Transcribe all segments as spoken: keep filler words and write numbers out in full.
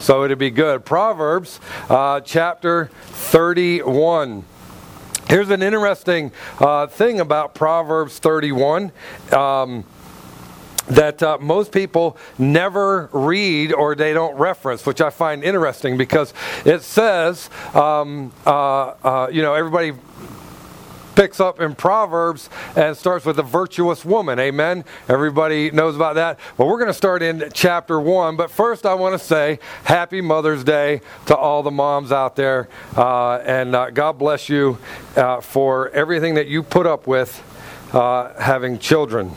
So it'd be good. Proverbs uh, chapter thirty-one. Here's an interesting uh, thing about Proverbs thirty-one. Um, that uh, most people never read or they don't reference, which I find interesting because it says, um, uh, uh, you know, everybody picks up in Proverbs and starts with a virtuous woman. Amen. Everybody knows about that. Well, we're going to start in chapter one. But first, I want to say Happy Mother's Day to all the moms out there. Uh, and uh, God bless you uh, for everything that you put up with uh, having children.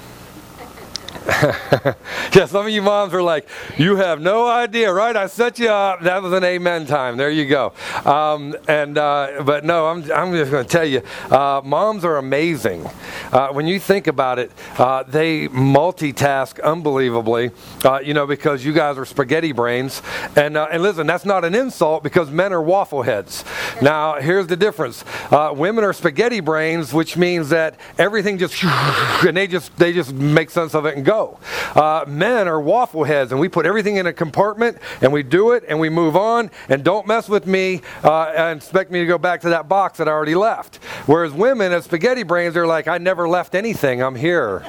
Yeah, some of you moms are like, you have no idea, right? I set you up. That was an amen time. There you go. Um, and uh, but no, I'm I'm just going to tell you, uh, moms are amazing. Uh, when you think about it, uh, they multitask unbelievably. Uh, you know, because you guys are spaghetti brains. And uh, and listen, that's not an insult because men are waffle heads. Now, here's the difference. Uh, women are spaghetti brains, which means that everything just and they just they just make sense of it and go. Uh, men are waffle heads, and we put everything in a compartment, and we do it, and we move on, and don't mess with me uh, and expect me to go back to that box that I already left. Whereas women, as spaghetti brains, they're like, I never left anything. I'm here.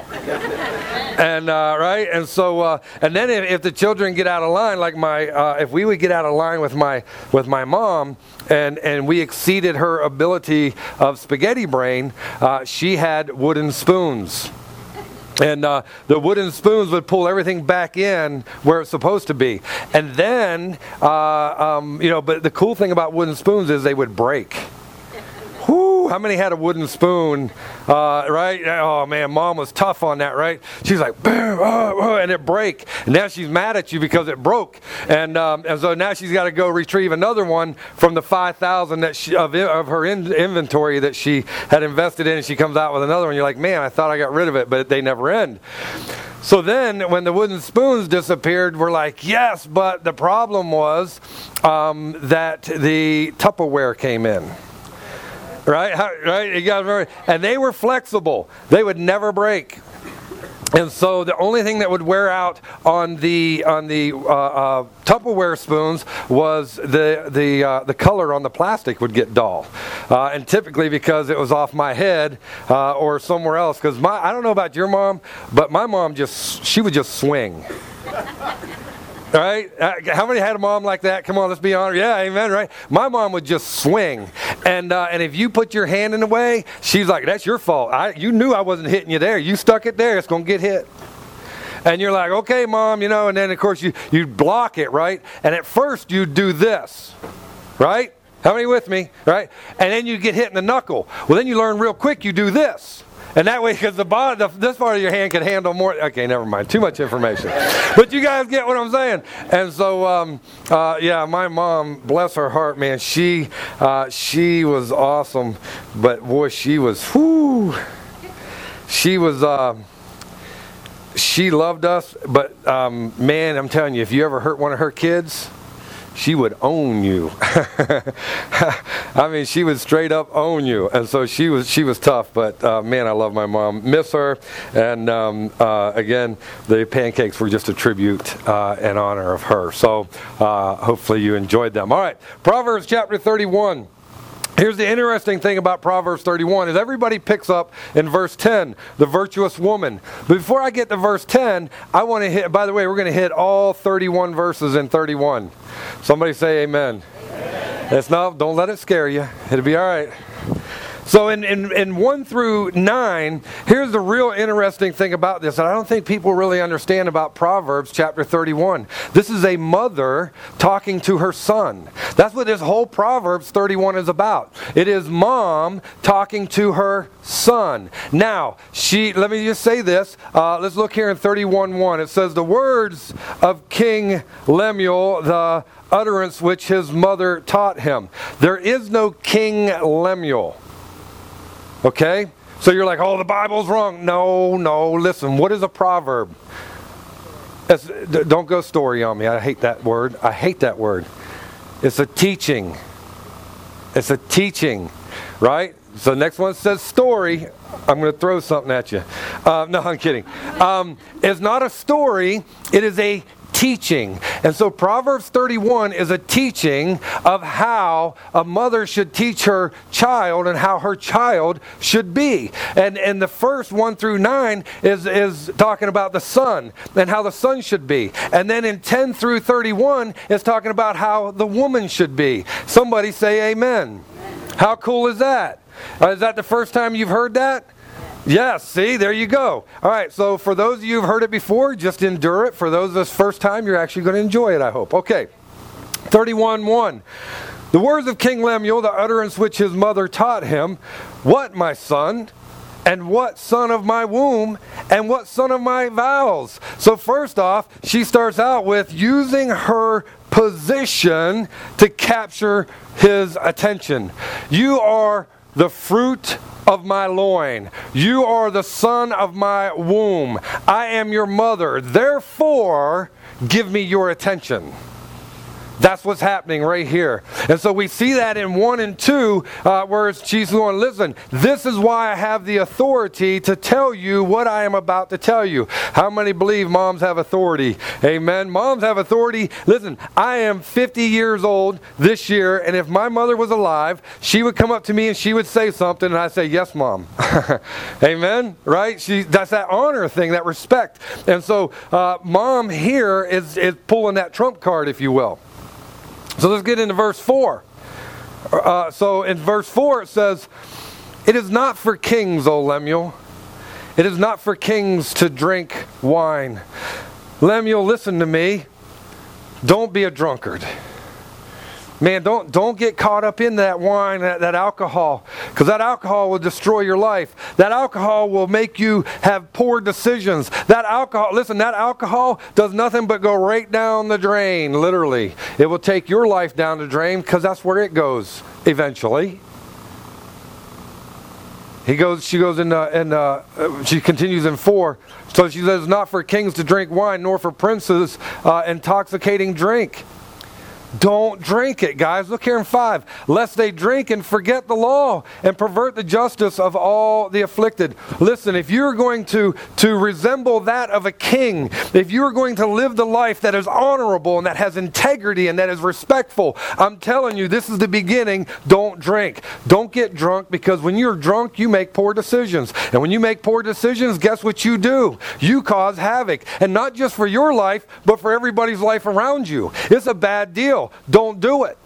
And uh, right, and so, uh, and then if, if the children get out of line, like my, uh, if we would get out of line with my with my mom, and and we exceeded her ability of spaghetti brain, uh, she had wooden spoons. And uh, the wooden spoons would pull everything back in where it's supposed to be. And then, uh, um, you know, but the cool thing about wooden spoons is they would break. Whoo, how many had a wooden spoon, uh, right? Oh, man, Mom was tough on that, right? She's like, boom, oh, oh, and it break. And now she's mad at you because it broke. And um, and so now she's got to go retrieve another one from the five thousand that she, of, of her in, inventory that she had invested in, and she comes out with another one. You're like, man, I thought I got rid of it, but they never end. So then when the wooden spoons disappeared, we're like, yes, but the problem was um, that the Tupperware came in. Right, How, right. You guys remember? And they were flexible; they would never break. And so the only thing that would wear out on the on the uh, uh, Tupperware spoons was the the uh, the color on the plastic would get dull, uh, and typically because it was off my head uh, or somewhere else. Because my I don't know about your mom, but my mom just she would just swing. Right? How many had a mom like that? Come on, let's be honest. Yeah, amen, right? My mom would just swing. And uh, and if you put your hand in the way, she's like, that's your fault. I, you knew I wasn't hitting you there. You stuck it there. It's going to get hit. And you're like, okay, Mom, you know, and then, of course, you, you block it, right? And at first, you do this, right? How many with me, right? And then you get hit in the knuckle. Well, then you learn real quick you do this. And that way, because the bottom, the, this part of your hand can handle more. Okay, never mind. Too much information. But you guys get what I'm saying. And so, um, uh, yeah, my mom, bless her heart, man, she uh, she was awesome. But boy, she was, whoo, she was, uh, she loved us. But um, man, I'm telling you, if you ever hurt one of her kids, she would own you. I mean, she would straight up own you. And so she was she was tough. But, uh, man, I love my mom. Miss her. And, um, uh, again, the pancakes were just a tribute uh, and honor of her. So uh, hopefully you enjoyed them. All right, Proverbs chapter thirty-one. Here's the interesting thing about Proverbs thirty-one is everybody picks up in verse ten, the virtuous woman. But before I get to verse ten, I want to hit, by the way, we're going to hit all thirty-one verses in thirty-one. Somebody say amen. Amen. It's not, don't let it scare you. It'll be all right. So in, in, in one through nine, here's the real interesting thing about this, and I don't think people really understand about Proverbs chapter thirty-one. This is a mother talking to her son. That's what this whole Proverbs thirty-one is about. It is mom talking to her son. Now, she, let me just say this. Uh, let's look here in thirty-one one. It says, the words of King Lemuel, the utterance which his mother taught him. There is no King Lemuel. Okay? So you're like, oh, the Bible's wrong. No, no. Listen, what is a proverb? It's, don't go story on me. I hate that word. I hate that word. It's a teaching. It's a teaching, right? So the next one says story. I'm going to throw something at you. Uh, no, I'm kidding. Um, it's not a story. It is a teaching. And so Proverbs thirty-one is a teaching of how a mother should teach her child and how her child should be. And and the first one through nine is, is talking about the son and how the son should be. And then in ten through thirty-one is talking about how the woman should be. Somebody say amen. How cool is that? Uh, is that the first time you've heard that? Yes, see, there you go. All right, so for those of you who've heard it before, just endure it. For those of us first time, you're actually going to enjoy it, I hope. Okay, thirty-one one. The words of King Lemuel, the utterance which his mother taught him, what, my son? And what son of my womb? And what son of my vows? So first off, she starts out with using her position to capture his attention. You are the fruit of my loin. You are the son of my womb. I am your mother. Therefore, give me your attention. That's what's happening right here. And so we see that in one and two, uh, where she's going, listen, this is why I have the authority to tell you what I am about to tell you. How many believe moms have authority? Amen. Moms have authority. Listen, I am fifty years old this year, and if my mother was alive, she would come up to me and she would say something, and I'd say, yes, Mom. Amen. Right? She, that's that honor thing, that respect. And so uh, Mom here is, is pulling that trump card, if you will. So let's get into verse four. Uh, so in verse four it says, it is not for kings, O Lemuel. It is not for kings to drink wine. Lemuel, listen to me. Don't be a drunkard. Man, don't don't get caught up in that wine, that, that alcohol, because that alcohol will destroy your life. That alcohol will make you have poor decisions. That alcohol, listen, that alcohol does nothing but go right down the drain, literally. It will take your life down the drain because that's where it goes eventually. He goes, she goes in, uh, in uh, she continues in four. So she says, not for kings to drink wine, nor for princes uh, intoxicating drink. Don't drink it, guys. Look here in five. Lest they drink and forget the law and pervert the justice of all the afflicted. Listen, if you're going to, to resemble that of a king, if you're going to live the life that is honorable and that has integrity and that is respectful, I'm telling you, this is the beginning. Don't drink. Don't get drunk, because when you're drunk, you make poor decisions. And when you make poor decisions, guess what you do? You cause havoc. And not just for your life, but for everybody's life around you. It's a bad deal. Don't do it.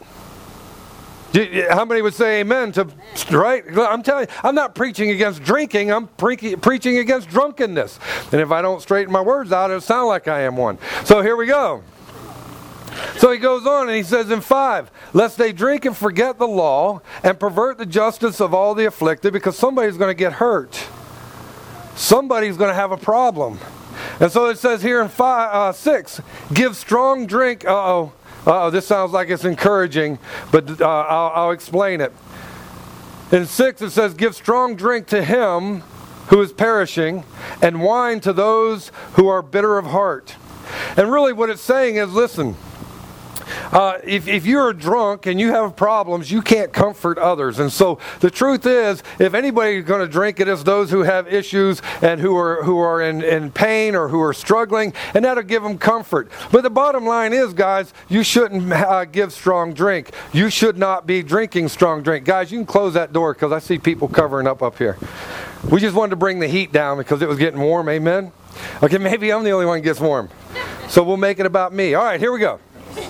How many would say amen to, right? I'm telling you, I'm not preaching against drinking. I'm pre- preaching against drunkenness. And if I don't straighten my words out, it'll sound like I am one. So here we go. So he goes on and he says in five, lest they drink and forget the law and pervert the justice of all the afflicted, because somebody's going to get hurt. Somebody's going to have a problem. And so it says here in five, uh, six, give strong drink. Uh-oh. Uh-oh, this sounds like it's encouraging, but uh, I'll, I'll explain it. In six it says, give strong drink to him who is perishing, and wine to those who are bitter of heart. And really what it's saying is, listen, Uh, if, if you're drunk and you have problems, you can't comfort others. And so the truth is, if anybody's going to drink, it is those who have issues and who are who are in, in pain or who are struggling, and that'll give them comfort. But the bottom line is, guys, you shouldn't uh, give strong drink. You should not be drinking strong drink. Guys, you can close that door because I see people covering up up here. We just wanted to bring the heat down because it was getting warm, amen? Okay, maybe I'm the only one who gets warm. So we'll make it about me. All right, here we go.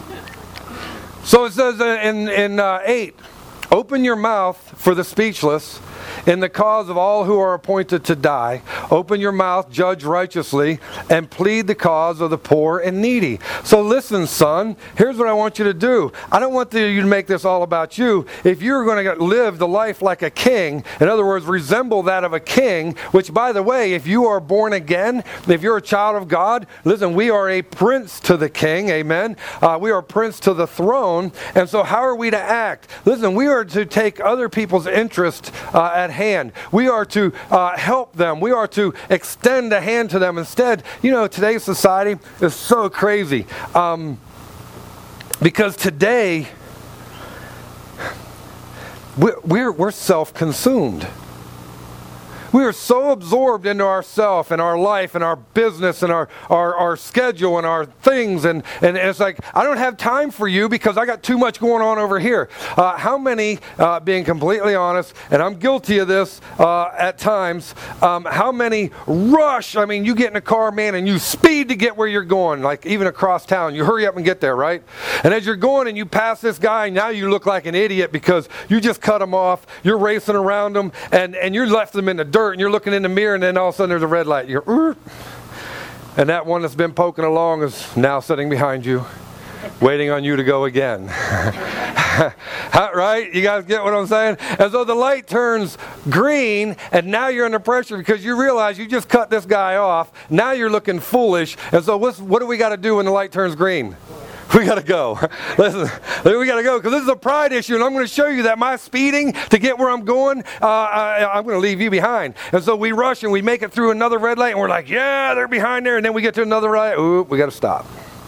So it says in, in uh, eight, open your mouth for the speechless in the cause of all who are appointed to die. Open your mouth, judge righteously, and plead the cause of the poor and needy. So listen, son, here's what I want you to do. I don't want the, you to make this all about you. If you're going to live the life like a king, in other words, resemble that of a king, which, by the way, if you are born again, if you're a child of God, listen, we are a prince to the king, amen? Uh, we are prince to the throne, and so how are we to act? Listen, we are to take other people's interest uh, at hand. We are to uh, help them. We are to extend a hand to them. Instead, you know, today's society is so crazy. Um, because today, we're, we're, we're self-consumed. We are so absorbed into ourself and our life and our business and our, our, our schedule and our things. And, and it's like, I don't have time for you because I got too much going on over here. Uh, how many, uh, being completely honest, and I'm guilty of this uh, at times, um, how many rush, I mean, you get in a car, man, and you speed to get where you're going, like even across town. You hurry up and get there, right? And as you're going and you pass this guy, now you look like an idiot because you just cut him off. You're racing around him, and, and you left him in the dirt, and you're looking in the mirror, and then all of a sudden there's a red light. You're, Urgh. And that one that's been poking along is now sitting behind you, waiting on you to go again. Right? You guys get what I'm saying? And so the light turns green, and now you're under pressure because you realize you just cut this guy off. Now you're looking foolish. And so what's, what do we got to do when the light turns green? We got to go. Listen, we got to go because this is a pride issue, and I'm going to show you that my speeding to get where I'm going, uh, I, I'm going to leave you behind. And so we rush and we make it through another red light, and we're like, yeah, they're behind there. And then we get to another red light. Ooh, we got to stop.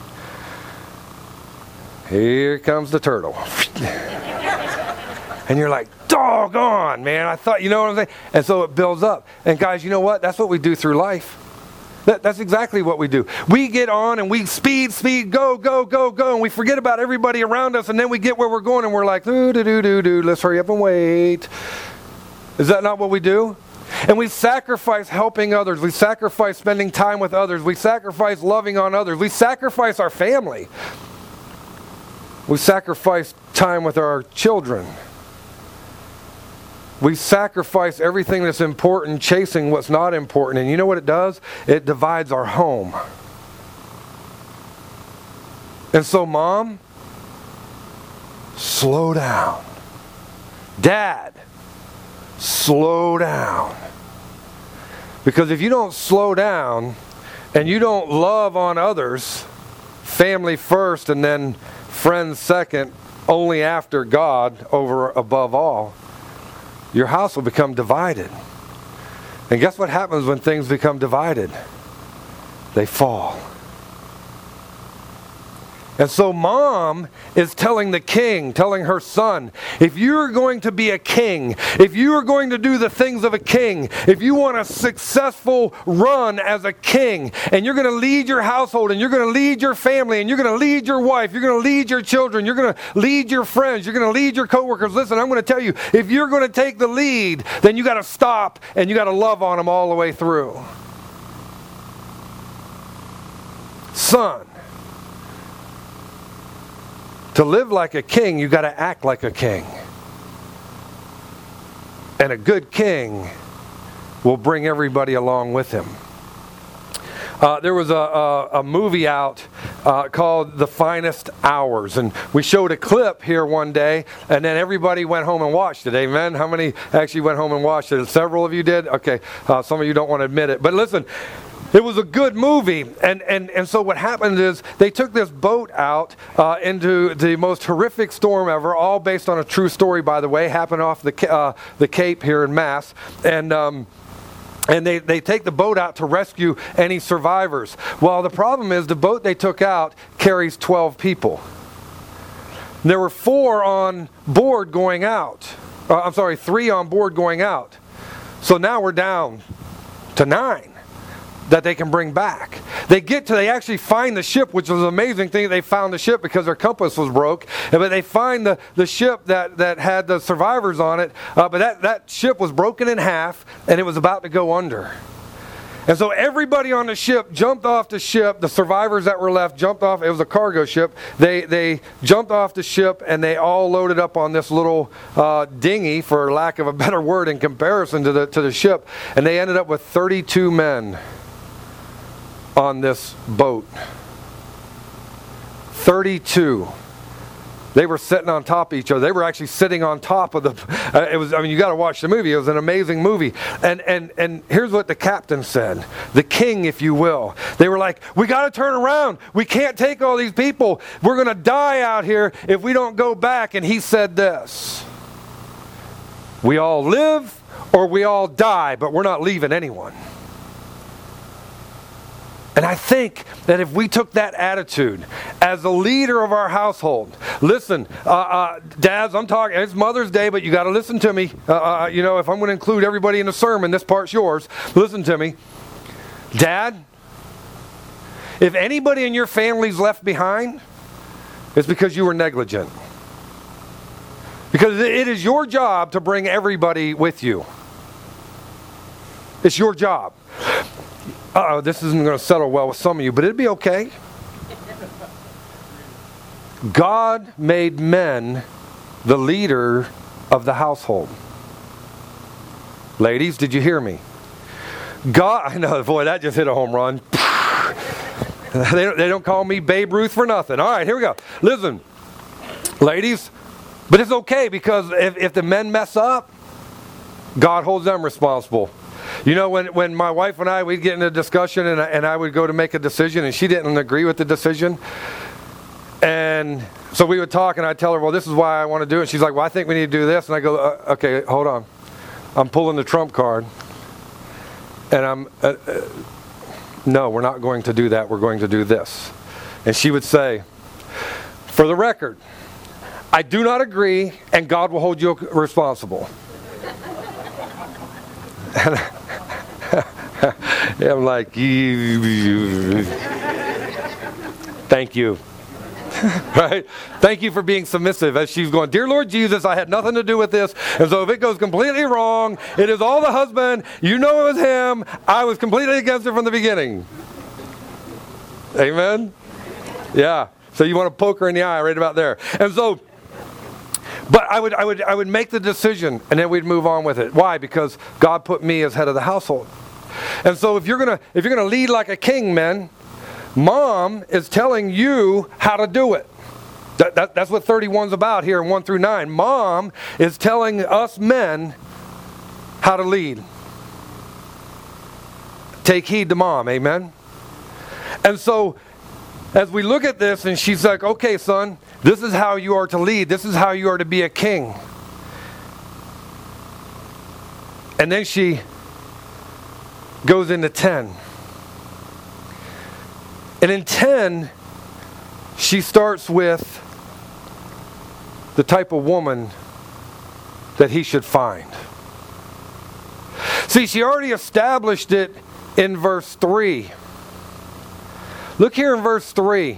Here comes the turtle. And you're like, doggone, man. I thought, you know what I'm saying? And so it builds up. And guys, you know what? That's what we do through life. That, that's exactly what we do. We get on and we speed, speed, go, go, go, go, and we forget about everybody around us, and then we get where we're going, and we're like, doo, doo, doo, doo, doo, let's hurry up and wait. Is that not what we do? And we sacrifice helping others. We sacrifice spending time with others. We sacrifice loving on others. We sacrifice our family. We sacrifice time with our children. We sacrifice everything that's important, chasing what's not important. And you know what it does? It divides our home. And so, Mom, slow down. Dad, slow down. Because if you don't slow down and you don't love on others, family first and then friends second, only after God over above all, your house will become divided. And guess what happens when things become divided? They fall. And so Mom is telling the king, telling her son, if you're going to be a king, if you are going to do the things of a king, if you want a successful run as a king, and you're going to lead your household, and you're going to lead your family, and you're going to lead your wife, you're going to lead your children, you're going to lead your friends, you're going to lead your coworkers. Listen, I'm going to tell you, if you're going to take the lead, then you got to stop and you got to love on them all the way through. Son, to live like a king, you got to act like a king. And a good king will bring everybody along with him. Uh, there was a, a, a movie out uh, called The Finest Hours, and we showed a clip here one day, and then everybody went home and watched it. Amen? How many actually went home and watched it? Several of you did? Okay, uh, some of you don't want to admit it. But listen, it was a good movie, and, and, and so what happened is they took this boat out uh, into the most horrific storm ever, all based on a true story, by the way, happened off the uh, the Cape here in Mass, and um, and they, they take the boat out to rescue any survivors. Well, the problem is the boat they took out carries twelve people. There were four on board going out. Uh, I'm sorry, three on board going out. So now we're down to nine that they can bring back. They get to, they actually find the ship, which was an amazing thing. They found the ship because their compass was broke. But they find the, the ship that, that had the survivors on it. Uh, but that, that ship was broken in half, and it was about to go under. And so everybody on the ship jumped off the ship. The survivors that were left jumped off. It was a cargo ship. They they jumped off the ship, and they all loaded up on this little uh, dinghy, for lack of a better word, in comparison to the to the ship. And they ended up with thirty-two men on this boat. thirty-two. They were sitting on top of each other. They were actually sitting on top of the. Uh, it was. I mean, you got to watch the movie. It was an amazing movie. And and and here's what the captain said, the king, if you will. They were like, "We got to turn around. We can't take all these people. We're going to die out here if we don't go back." And he said this: "We all live or we all die, but we're not leaving anyone." And I think that if we took that attitude as the leader of our household, listen, uh, uh, dads, I'm talking, it's Mother's Day, but you got to listen to me. Uh, uh, you know, if I'm going to include everybody in the sermon, this part's yours. Listen to me. Dad, if anybody in your family's left behind, it's because you were negligent. Because it is your job to bring everybody with you. It's your job. Uh-oh, this isn't going to settle well with some of you, but it'd be okay. God made men the leader of the household. Ladies, did you hear me? God, I know, boy, that just hit a home run. they, don't, they don't call me Babe Ruth for nothing. All right, here we go. Listen, ladies, but it's okay because if, if the men mess up, God holds them responsible. You know, when, when my wife and I, we'd get in a discussion and I, and I would go to make a decision and she didn't agree with the decision. And so we would talk and I'd tell her, well, this is why I want to do it. And she's like, well, I think we need to do this. And I go, uh, okay, hold on. I'm pulling the trump card. And I'm, uh, uh, no, we're not going to do that. We're going to do this. And she would say, for the record, I do not agree and God will hold you responsible. And I'm like, thank you. Right? Thank you for being submissive. As she's going, dear Lord Jesus, I had nothing to do with this. And so if it goes completely wrong, it is all the husband. You know it was him. I was completely against it from the beginning. Amen? Yeah. So you want to poke her in the eye right about there. And so, but I would, I would, I would make the decision, and then we'd move on with it. Why? Because God put me as head of the household. And so, if you're gonna, if you're gonna lead like a king, men, Mom is telling you how to do it. That, that, that's what thirty-one's about here in one through nine. Mom is telling us men how to lead. Take heed to Mom. Amen. And so, as we look at this, and she's like, "Okay, son." This is how you are to lead. This is how you are to be a king. And then she goes into ten. And in ten, she starts with the type of woman that he should find. See, she already established it in verse three. Look here in verse three.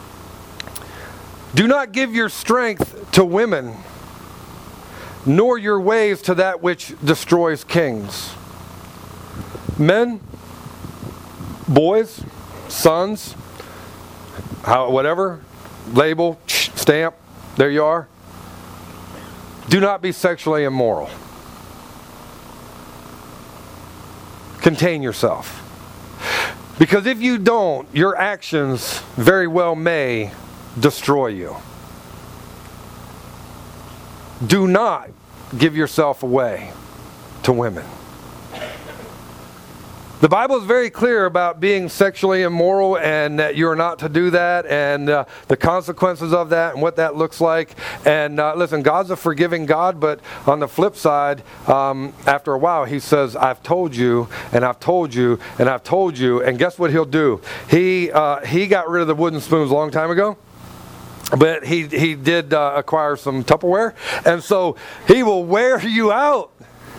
Do not give your strength to women, nor your ways to that which destroys kings. Men, boys, sons, how, whatever, label, stamp, there you are. Do not be sexually immoral. Contain yourself. Because if you don't, your actions very well may destroy you. Do not give yourself away to women. The Bible is very clear about being sexually immoral and that you are not to do that and uh, the consequences of that and what that looks like. And uh, listen, God's a forgiving God, but on the flip side, um, after a while, he says, I've told you and I've told you and I've told you. And guess what he'll do? He, uh, he got rid of the wooden spoons a long time ago. But he, he did uh, acquire some Tupperware. And so he will wear you out.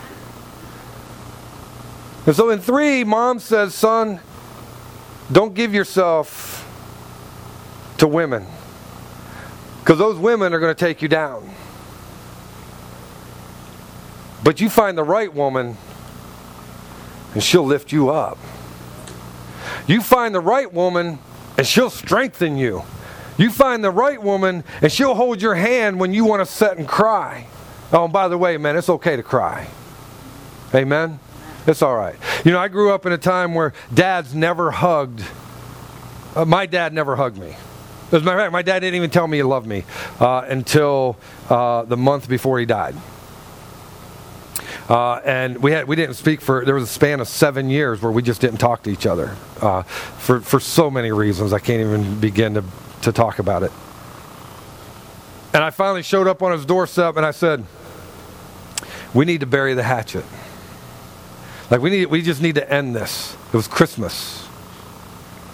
And so in three, Mom says, son, don't give yourself to women. Because those women are going to take you down. But you find the right woman, and she'll lift you up. You find the right woman, and she'll strengthen you. You find the right woman, and she'll hold your hand when you want to sit and cry. Oh, and by the way, man, it's okay to cry. Amen? It's all right. You know, I grew up in a time where dads never hugged. Uh, my dad never hugged me. As a matter of fact, my dad didn't even tell me he loved me uh, until uh, the month before he died. Uh, and we had we didn't speak for, there was a span of seven years where we just didn't talk to each other uh, for, for so many reasons. I can't even begin to, to talk about it. And I finally showed up on his doorstep and I said, we need to bury the hatchet. Like we need, we just need to end this. It was Christmas.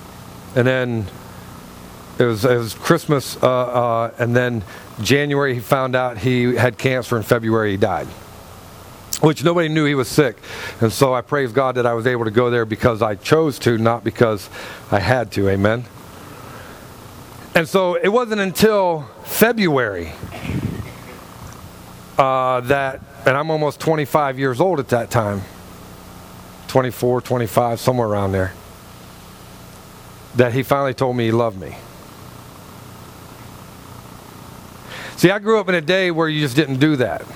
And then it was, it was Christmas, uh, uh, and then January he found out he had cancer, and February he died. Which nobody knew he was sick. And so I praise God that I was able to go there because I chose to, not because I had to. Amen. And so it wasn't until February uh, that, and I'm almost twenty-five years old at that time, twenty-four, twenty-five, somewhere around there, that he finally told me he loved me. See, I grew up in a day where you just didn't do that.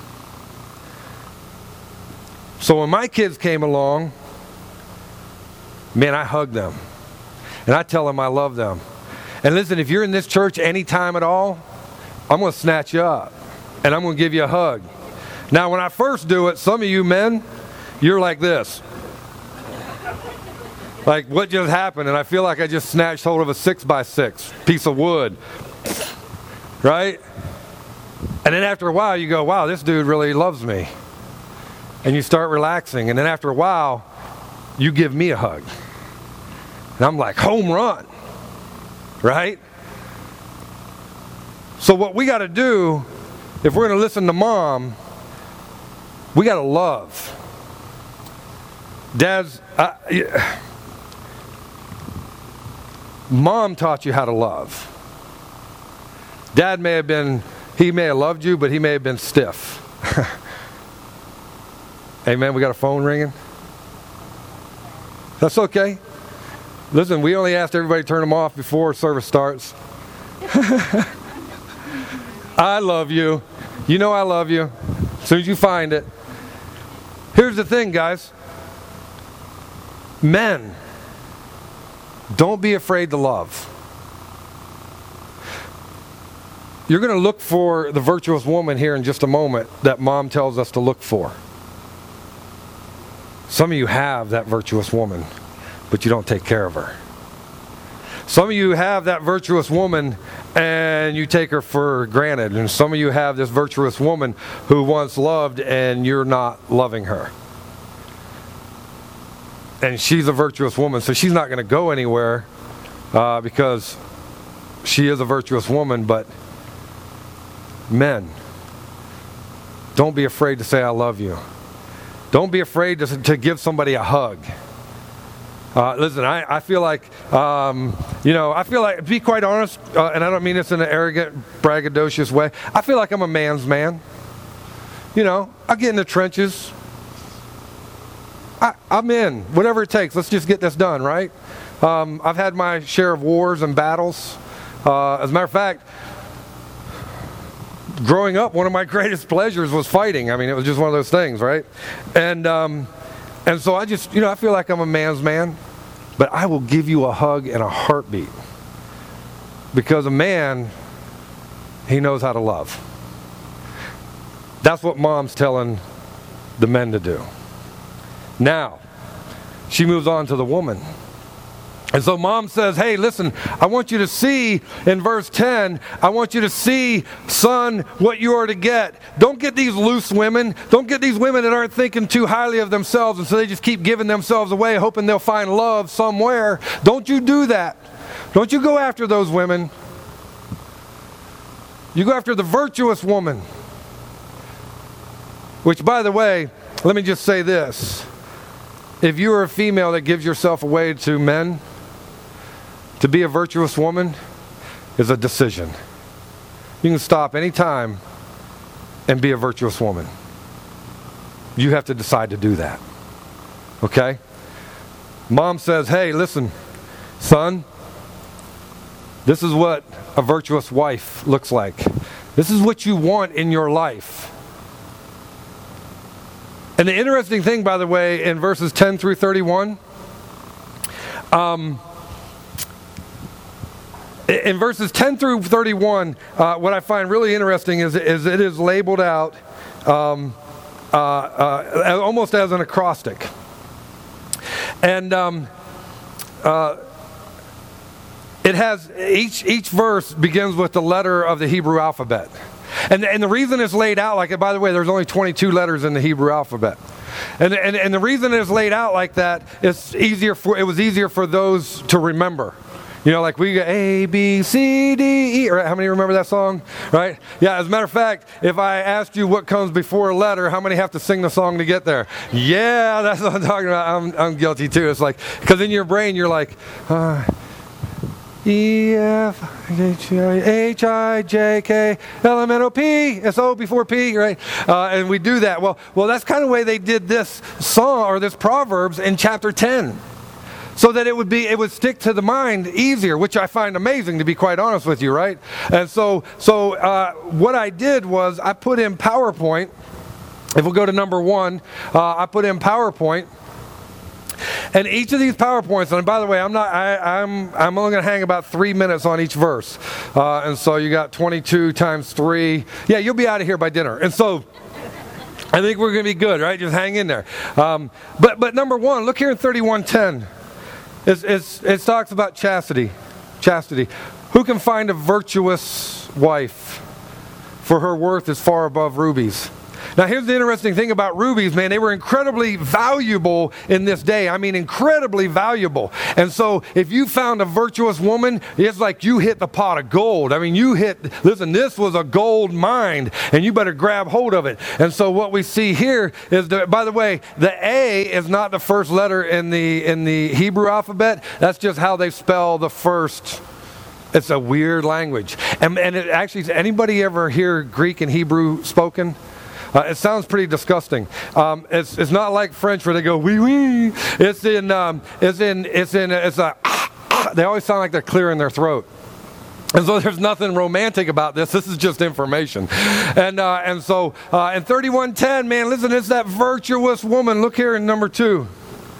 So when my kids came along, man, I hug them. And I tell them I love them. And listen, if you're in this church anytime at all, I'm going to snatch you up. And I'm going to give you a hug. Now, when I first do it, some of you men, you're like this. Like, what just happened? And I feel like I just snatched hold of a six by six piece of wood. Right? And then after a while, you go, wow, this dude really loves me. And you start relaxing. And then after a while, you give me a hug. And I'm like, home run. Right? So what we got to do, if we're going to listen to mom, we got to love. Dads, I, yeah. Mom taught you how to love. Dad may have been, he may have loved you, but he may have been stiff. Amen. We got a phone ringing. That's okay. Listen, we only asked everybody to turn them off before service starts. I love you. You know I love you. As soon as you find it. Here's the thing, guys. Men, don't be afraid to love. You're going to look for the virtuous woman here in just a moment that mom tells us to look for. Some of you have that virtuous woman, but you don't take care of her. Some of you have that virtuous woman and you take her for granted. And some of you have this virtuous woman who once loved and you're not loving her. And she's a virtuous woman, so she's not going to go anywhere uh, because she is a virtuous woman. But men, don't be afraid to say I love you. Don't be afraid to, to give somebody a hug. Uh, listen, I, I feel like, um, you know, I feel like, to be quite honest, uh, and I don't mean this in an arrogant, braggadocious way, I feel like I'm a man's man. You know, I get in the trenches. I, I'm in. Whatever it takes. Let's just get this done, right? Um, I've had my share of wars and battles. Uh, as a matter of fact, growing up, one of my greatest pleasures was fighting. I mean, it was just one of those things, right? And um, and so I just, you know, I feel like I'm a man's man, but I will give you a hug and a heartbeat. Because a man, he knows how to love. That's what mom's telling the men to do. Now, she moves on to the woman. And so mom says, hey, listen, I want you to see in verse ten, I want you to see, son, what you are to get. Don't get these loose women. Don't get these women that aren't thinking too highly of themselves, and so they just keep giving themselves away, hoping they'll find love somewhere. Don't you do that. Don't you go after those women. You go after the virtuous woman. Which, by the way, let me just say this. If you are a female that gives yourself away to men, to be a virtuous woman is a decision. You can stop any time and be a virtuous woman. You have to decide to do that. Okay? Mom says, hey, listen, son, this is what a virtuous wife looks like. This is what you want in your life. And the interesting thing, by the way, in verses ten through thirty-one, um, in verses ten through thirty-one, uh, what I find really interesting is, is it is labeled out um, uh, uh, almost as an acrostic. And um, uh, it has, each, each verse begins with the letter of the Hebrew alphabet. And, and the reason it's laid out like it, by the way, there's only twenty-two letters in the Hebrew alphabet. And, and, and the reason it's laid out like that is easier for, it was easier for those to remember. You know, like we go A, B, C, D, E. Right? How many remember that song? Right? Yeah, as a matter of fact, if I asked you what comes before a letter, how many have to sing the song to get there? Yeah, that's what I'm talking about. I'm, I'm guilty too. It's like, because in your brain, you're like, uh, E, F, H, I, J, K, L, M, N, O, P. It's O before P, right? Uh, and we do that. Well, well, that's kind of the way they did this song, or this Proverbs in chapter ten. So that it would be, it would stick to the mind easier, which I find amazing, to be quite honest with you, right? And so, so uh, what I did was I put in PowerPoint. If we'll go to number one, uh, I put in PowerPoint. And each of these PowerPoints, and by the way, I'm not, I, I'm, I'm only going to hang about three minutes on each verse. Uh, and so you got twenty-two times three. Yeah, you'll be out of here by dinner. And so I think we're going to be good, right? Just hang in there. Um, but, but number one, look here in thirty-one ten. It's, it's, it talks about chastity. Chastity. Who can find a virtuous wife? For her worth is far above rubies. Now, here's the interesting thing about rubies, man. They were incredibly valuable in this day. I mean, incredibly valuable. And so, if you found a virtuous woman, it's like you hit the pot of gold. I mean, you hit, listen, this was a gold mine, and you better grab hold of it. And so, what we see here is, the, by the way, the A is not the first letter in the in the Hebrew alphabet. That's just how they spell the first. It's a weird language. And, and it actually, anybody ever hear Greek and Hebrew spoken? Uh, it sounds pretty disgusting. Um, it's it's not like French where they go wee wee. It's in um, it's in it's in it's a. Ah, ah. They always sound like they're clearing their throat. And so there's nothing romantic about this. This is just information. And uh, and so uh, in thirty-one ten, man, listen, it's that virtuous woman. Look here in number two.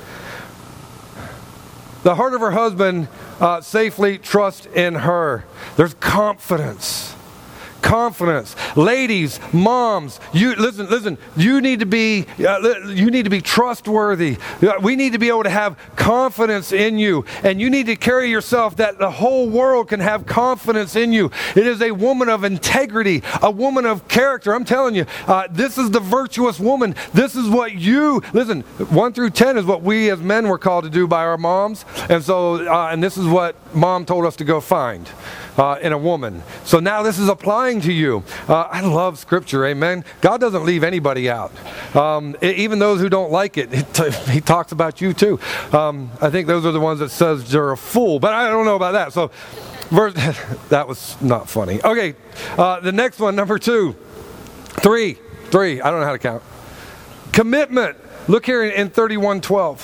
The heart of her husband uh, safely trusts in her. There's confidence. Confidence. Ladies, moms, you listen, listen, you need to be uh, you need to be trustworthy. We need to be able to have confidence in you, and you need to carry yourself that the whole world can have confidence in you. It is a woman of integrity, a woman of character. I'm telling you, uh, this is the virtuous woman. This is what you, listen, one through ten is what we as men were called to do by our moms, and so uh, and this is what mom told us to go find uh, in a woman. So now this is applying to you. Uh, I love Scripture, amen. God doesn't leave anybody out. Um, even those who don't like it, it t- he talks about you too. Um, I think those are the ones that says you're a fool, but I don't know about that. So, verse, that was not funny. Okay, uh, the next one, number two, three, three. I don't know how to count. Commitment. Look here in, in thirty-one twelve.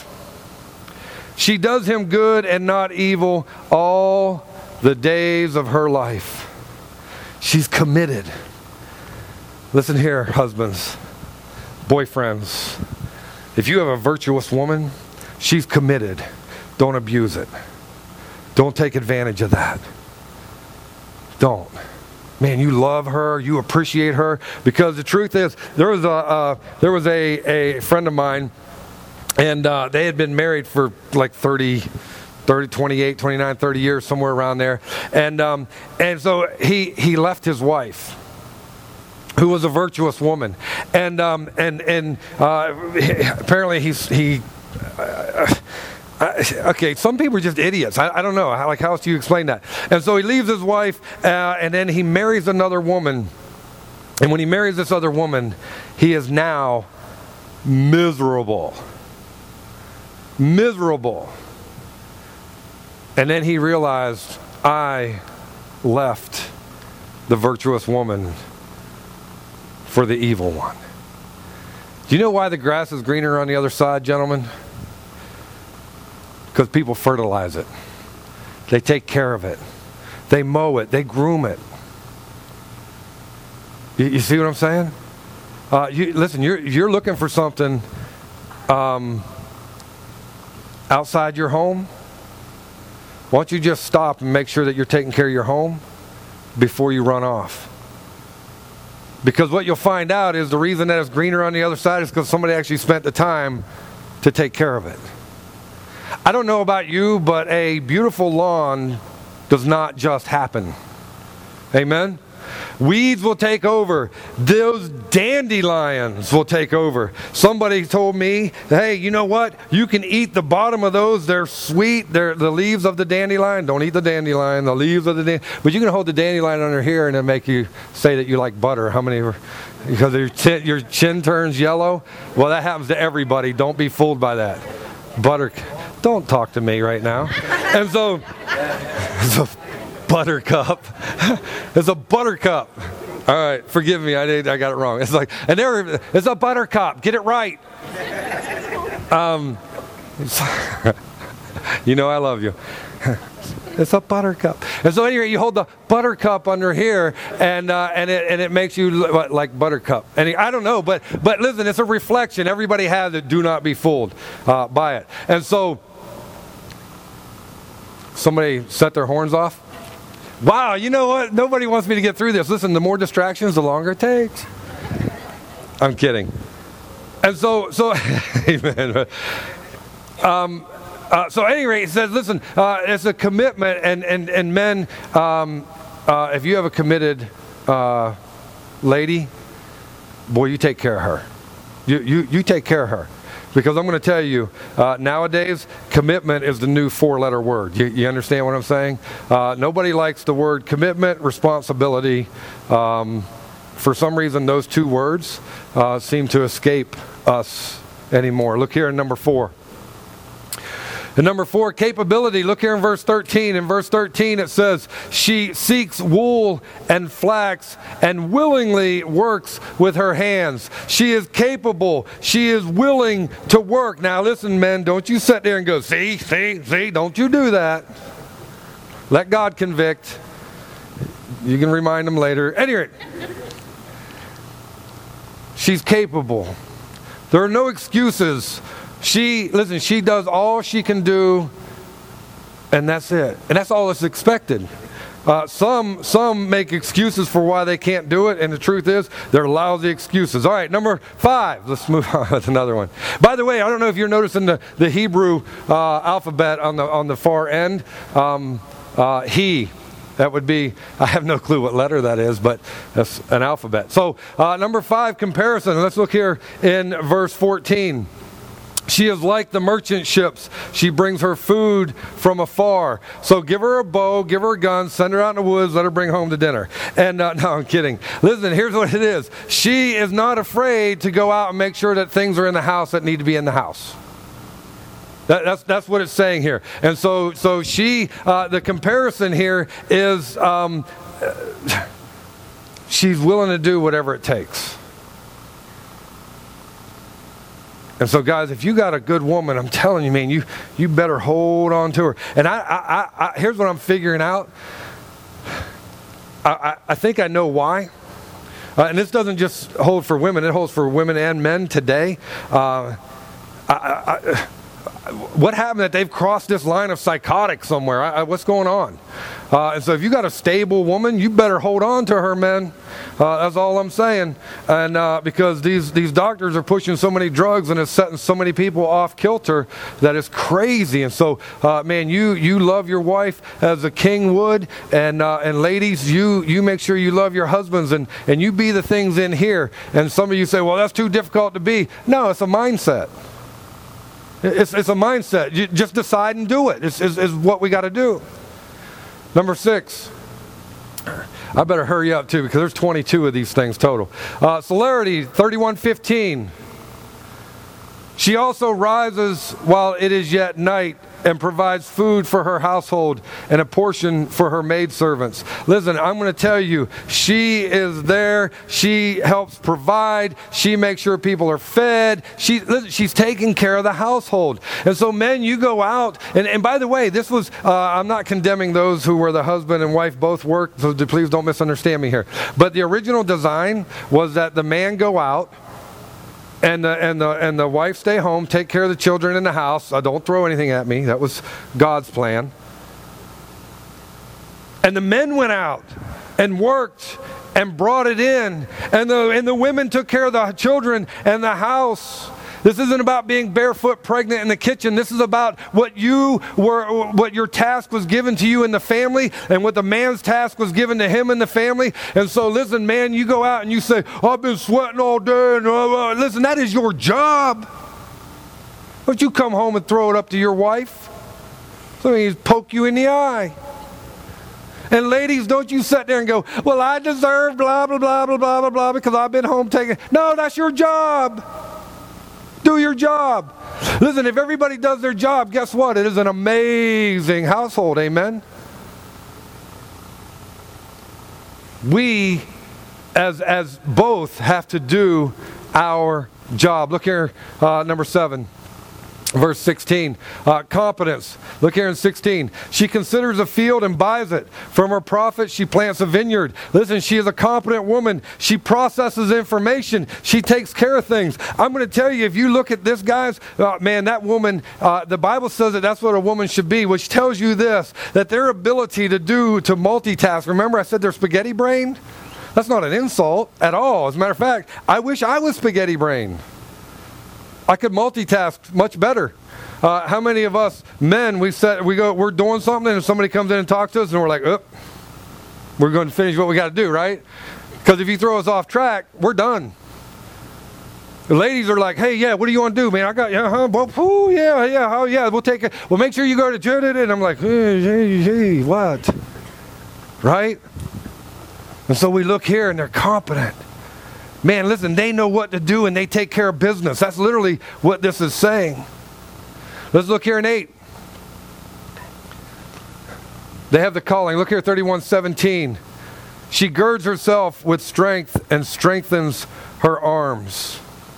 She does him good and not evil all the days of her life. She's committed. Listen here, husbands, boyfriends. If you have a virtuous woman, she's committed. Don't abuse it. Don't take advantage of that. Don't. Man, you love her. You appreciate her. Because the truth is, there was a uh, there was a, a friend of mine, and uh, they had been married for like thirty thirty, twenty-eight, twenty-nine, thirty years, somewhere around there. And um, and so he, he left his wife, who was a virtuous woman. And um, and and uh, apparently he's, he... Uh, uh, okay, some people are just idiots. I, I don't know. How, like, how else do you explain that? And so he leaves his wife, uh, and then he marries another woman. And when he marries this other woman, he is now miserable. Miserable. And then he realized, I left the virtuous woman for the evil one. Do you know why the grass is greener on the other side, gentlemen? Because people fertilize it. They take care of it. They mow it. They groom it. You, you see what I'm saying? Uh, you, listen, you're, you're looking for something um, outside your home. Why don't you just stop and make sure that you're taking care of your home before you run off? Because what you'll find out is the reason that it's greener on the other side is because somebody actually spent the time to take care of it. I don't know about you, but a beautiful lawn does not just happen. Amen? Weeds will take over. Those dandelions will take over. Somebody told me, hey, you know what? You can eat the bottom of those. They're sweet. They're the leaves of the dandelion. Don't eat the dandelion, the leaves of the dandelion. But you can hold the dandelion under here and it'll make you say that you like butter. How many are, because your chin, your chin turns yellow? Well, that happens to everybody. Don't be fooled by that. Butter. Don't talk to me right now. And so, it's a buttercup. It's a buttercup. All right, forgive me. I did. I got it wrong. It's like, and there, it's a buttercup. Get it right. Um, you know I love you. It's a buttercup. And so anyway, you hold the buttercup under here, and uh, and it and it makes you look like buttercup. And I don't know, but but listen, it's a reflection. Everybody has it. Do not be fooled uh, by it. And so somebody set their horns off. Wow, you know what? Nobody wants me to get through this. Listen, the more distractions, the longer it takes. I'm kidding. And so so, amen. Um. Uh, so at any rate, it says, listen, uh, it's a commitment, and, and, and men, um, uh, if you have a committed uh, lady, boy, you take care of her. You, you, you take care of her. Because I'm going to tell you, uh, nowadays, commitment is the new four-letter word. You, you understand what I'm saying? Uh, nobody likes the word commitment, responsibility. Um, for some reason, those two words uh, seem to escape us anymore. Look here in number four. And number four, capability. Look here in verse thirteen. In verse thirteen it says, she seeks wool and flax and willingly works with her hands. She is capable. She is willing to work. Now listen, men, don't you sit there and go, see, see, see. Don't you do that. Let God convict. You can remind them later. Anyway, she's capable. There are no excuses. She, listen, she does all she can do, and that's it. And that's all that's expected. Uh, some some make excuses for why they can't do it, and the truth is, they're lousy excuses. All right, number five. Let's move on with another one. By the way, I don't know if you're noticing the, the Hebrew uh, alphabet on the on the far end. Um, uh, he. That would be, I have no clue what letter that is, but that's an alphabet. So, uh, number five, comparison. Let's look here in verse fourteen. She is like the merchant ships. She brings her food from afar. So give her a bow, give her a gun, send her out in the woods, let her bring home the dinner. And uh, no, I'm kidding. Listen, here's what it is. She is not afraid to go out and make sure that things are in the house that need to be in the house. That, that's that's what it's saying here. And so so she, uh, the comparison here is um, she's willing to do whatever it takes. And so, guys, if you got a good woman, I'm telling you, man, you you better hold on to her. And I, I, I, I here's what I'm figuring out. I, I, I think I know why. Uh, and this doesn't just hold for women; it holds for women and men today. Uh, I, I, I, what happened that they've crossed this line of psychotic somewhere? I, I, what's going on? Uh, and so if you got a stable woman, you better hold on to her, men. Uh, that's all I'm saying. And uh, because these, these doctors are pushing so many drugs and it's setting so many people off kilter that it's crazy. And so, uh, man, you you love your wife as a king would. And uh, and ladies, you you make sure you love your husbands and, and you be the things in here. And some of you say, well, that's too difficult to be. No, it's a mindset. It's, it's a mindset. You just decide and do it. It's, it's, it's what we got to do. Number six. I better hurry up too because there's twenty-two of these things total. Uh, celerity, thirty-one fifteen. She also rises while it is yet night and provides food for her household and a portion for her maidservants. Listen, I'm going to tell you, she is there. She helps provide. She makes sure people are fed. She, listen, she's taking care of the household. And so, men, you go out. And, and by the way, this was, uh, I'm not condemning those who were the husband and wife both work, so please don't misunderstand me here. But the original design was that the man go out, And the, and the and the wife stay home, take care of the children in the house. Uh, don't throw anything at me. That was God's plan. And the men went out and worked and brought it in. And the and the women took care of the children and the house. This isn't about being barefoot pregnant in the kitchen. This is about what you were, what your task was given to you in the family, and what the man's task was given to him in the family. And so listen, man, you go out and you say, oh, I've been sweating all day. And, uh, uh, listen, that is your job. Don't you come home and throw it up to your wife? Somebody poke you in the eye. And ladies, don't you sit there and go, well, I deserve blah, blah, blah, blah, blah, blah, blah, because I've been home taking. No, that's your job. Do your job. Listen, if everybody does their job, guess what? It is an amazing household. Amen? We, as, as both, have to do our job. Look here, uh, number seven. Verse sixteen, uh, competence. Look here in sixteen. She considers a field and buys it. From her profit, she plants a vineyard. Listen, she is a competent woman. She processes information. She takes care of things. I'm going to tell you, if you look at this, guys, uh, man, that woman, uh, the Bible says that that's what a woman should be, which tells you this, that their ability to do, to multitask. Remember I said they're spaghetti brained? That's not an insult at all. As a matter of fact, I wish I was spaghetti brained. I could multitask much better. Uh, how many of us men, we said we go, we're doing something, and somebody comes in and talks to us, and we're like, oh, we're going to finish what we got to do, right? Because if you throw us off track, we're done. The ladies are like, hey, yeah, what do you want to do, man? I got, yeah, huh, well, whoo, yeah, yeah, oh, yeah, we'll take it. Well, make sure you go to Judith, and I'm like, hey, hey, hey, what? Right? And so we look here, and they're competent. Man, listen, they know what to do and they take care of business. That's literally what this is saying. Let's look here in eight. They have the calling. Look here, thirty-one seventeen. She girds herself with strength and strengthens her arms.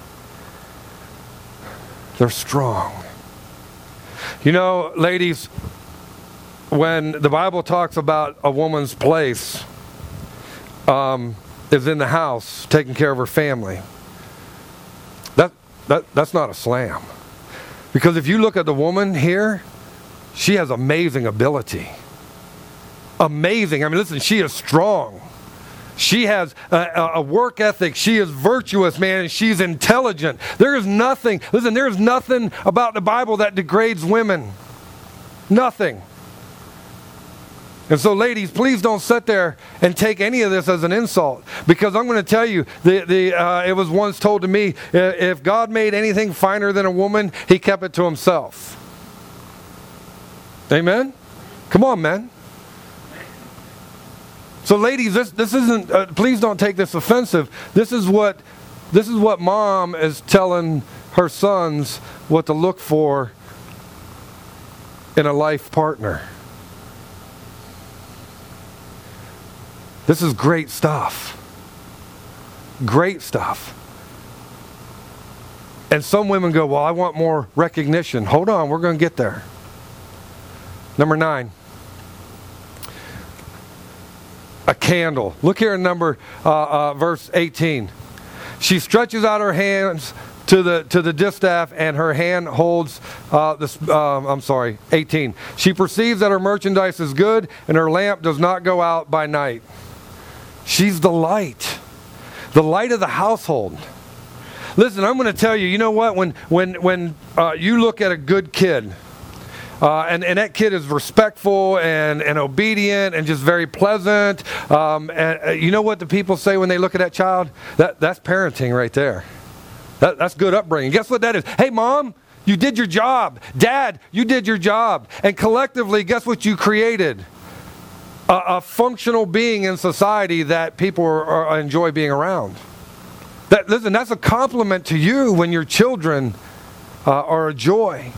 They're strong. You know, ladies, when the Bible talks about a woman's place, um, is in the house, taking care of her family. That, that that's not a slam. Because if you look at the woman here, she has amazing ability. Amazing. I mean, listen, she is strong. She has a, a work ethic. She is virtuous, man, and she's intelligent. There is nothing, listen, there is nothing about the Bible that degrades women. Nothing. And so, ladies, please don't sit there and take any of this as an insult. Because I'm going to tell you, the, the, uh, it was once told to me, if God made anything finer than a woman, he kept it to himself. Amen? Come on, man. So, ladies, this, this isn't, uh, please don't take this offensive. This is what, this is what mom is telling her sons what to look for in a life partner. This is great stuff. Great stuff. And some women go, well, I want more recognition. Hold on, we're going to get there. Number nine. A candle. Look here in number, uh, uh, verse eighteen. She stretches out her hands to the to the distaff, and her hand holds uh, this. Um, I'm sorry, eighteen. She perceives that her merchandise is good, and her lamp does not go out by night. She's the light, the light of the household. Listen, I'm going to tell you, you know what? When when when uh, you look at a good kid, uh, and, and that kid is respectful and, and obedient and just very pleasant, um, and uh, you know what the people say when they look at that child? That That's parenting right there. That, that's good upbringing. Guess what that is? Hey, Mom, you did your job. Dad, you did your job. And collectively, guess what you created? A, a functional being in society that people are, are, enjoy being around. That, listen, that's a compliment to you when your children uh, are a joy.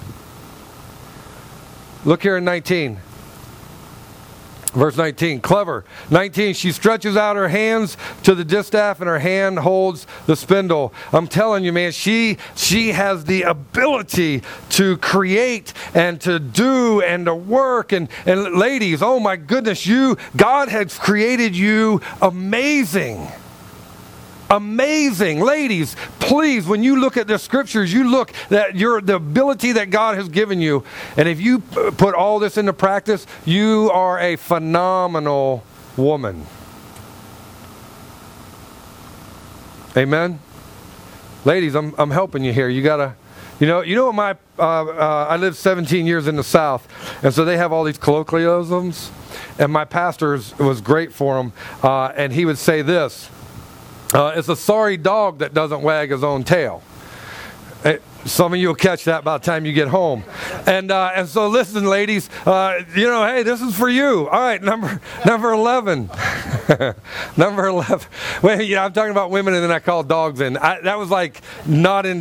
Look here in nineteen. Verse nineteen, clever. nineteen, she stretches out her hands to the distaff and her hand holds the spindle. I'm telling you, man, she she has the ability to create and to do and to work. And, and ladies, oh my goodness, you, God has created you amazing. Amazing. Ladies, please, when you look at the scriptures, you look at your the ability that God has given you. And if you put all this into practice, you are a phenomenal woman. Amen? Ladies, I'm I'm helping you here. You gotta, you know, you know what my uh, uh, I lived seventeen years in the South, and so they have all these colloquialisms, and my pastor was great for them, uh, and he would say this: uh, "It's a sorry dog that doesn't wag his own tail." It, Some of you will catch that by the time you get home. And uh, and so listen, ladies, uh, you know, hey, this is for you. All right, number number eleven. number eleven. Well, you know, I'm talking about women and then I call dogs in. I, that was like not in.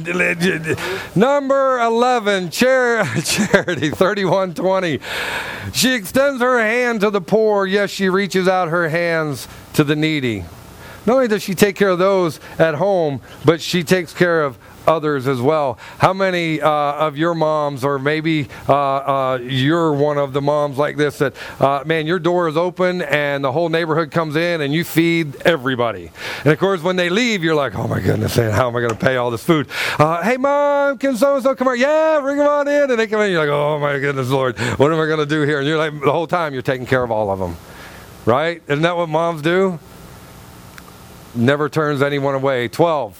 Number eleven, Char- Charity, thirty-one twenty. She extends her hand to the poor. Yes, she reaches out her hands to the needy. Not only does she take care of those at home, but she takes care of others as well. How many uh, of your moms, or maybe uh, uh, you're one of the moms like this, that uh, man, your door is open and the whole neighborhood comes in and you feed everybody. And of course, when they leave, you're like, oh my goodness, man, how am I going to pay all this food? Uh, hey, mom, can so-and-so come on? Yeah, bring them on in. And they come in, you're like, oh my goodness, Lord, what am I going to do here? And you're like, the whole time you're taking care of all of them, right? Isn't that what moms do? Never turns anyone away. twelve.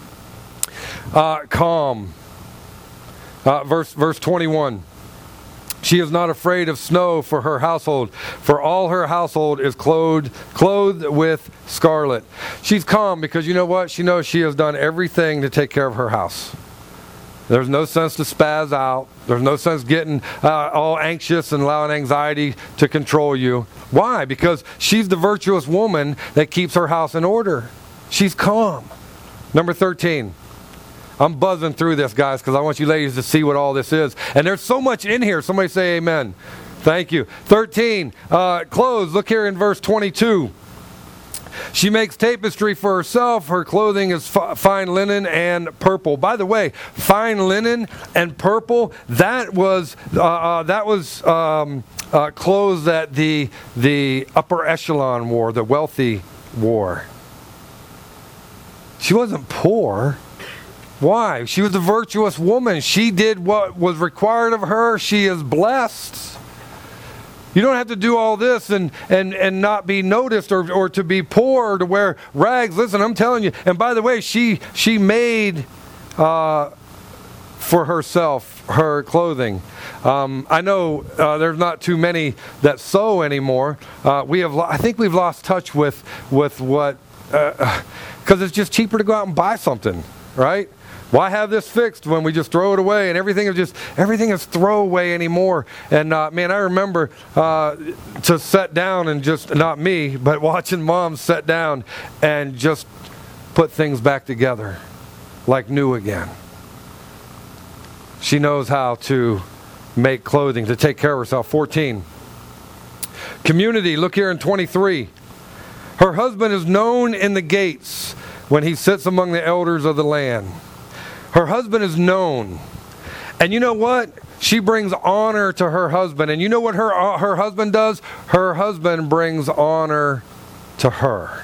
Uh, calm. Uh, verse verse twenty-one. She is not afraid of snow for her household, for all her household is clothed clothed with scarlet. She's calm because you know what? She knows she has done everything to take care of her house. There's no sense to spaz out. There's no sense getting uh, all anxious and allowing anxiety to control you. Why? Because she's the virtuous woman that keeps her house in order. She's calm. Number thirteen. I'm buzzing through this, guys, because I want you ladies to see what all this is. And there's so much in here. Somebody say amen. Thank you. thirteen. Uh, clothes. Look here in verse twenty-two. She makes tapestry for herself. Her clothing is f- fine linen and purple. By the way, fine linen and purple, that was uh, uh, that was um, uh, clothes that the the upper echelon wore, the wealthy wore. She wasn't poor. Why? She was a virtuous woman. She did what was required of her. She is blessed. You don't have to do all this and, and, and not be noticed, or, or to be poor, or to wear rags. Listen, I'm telling you. And by the way, she she made uh, for herself her clothing. Um, I know uh, there's not too many that sew anymore. Uh, we have, lo- I think we've lost touch with with what, because uh, it's just cheaper to go out and buy something, right? Why have this fixed when we just throw it away, and everything is just everything is throwaway anymore? And uh, man, I remember uh, to sit down and just, not me, but watching mom sit down and just put things back together like new again. She knows how to make clothing, to take care of herself. fourteen. Community. Look here in twenty-three. Her husband is known in the gates when he sits among the elders of the land. Her husband is known. And you know what? She brings honor to her husband. And you know what her, uh, her husband does? Her husband brings honor to her.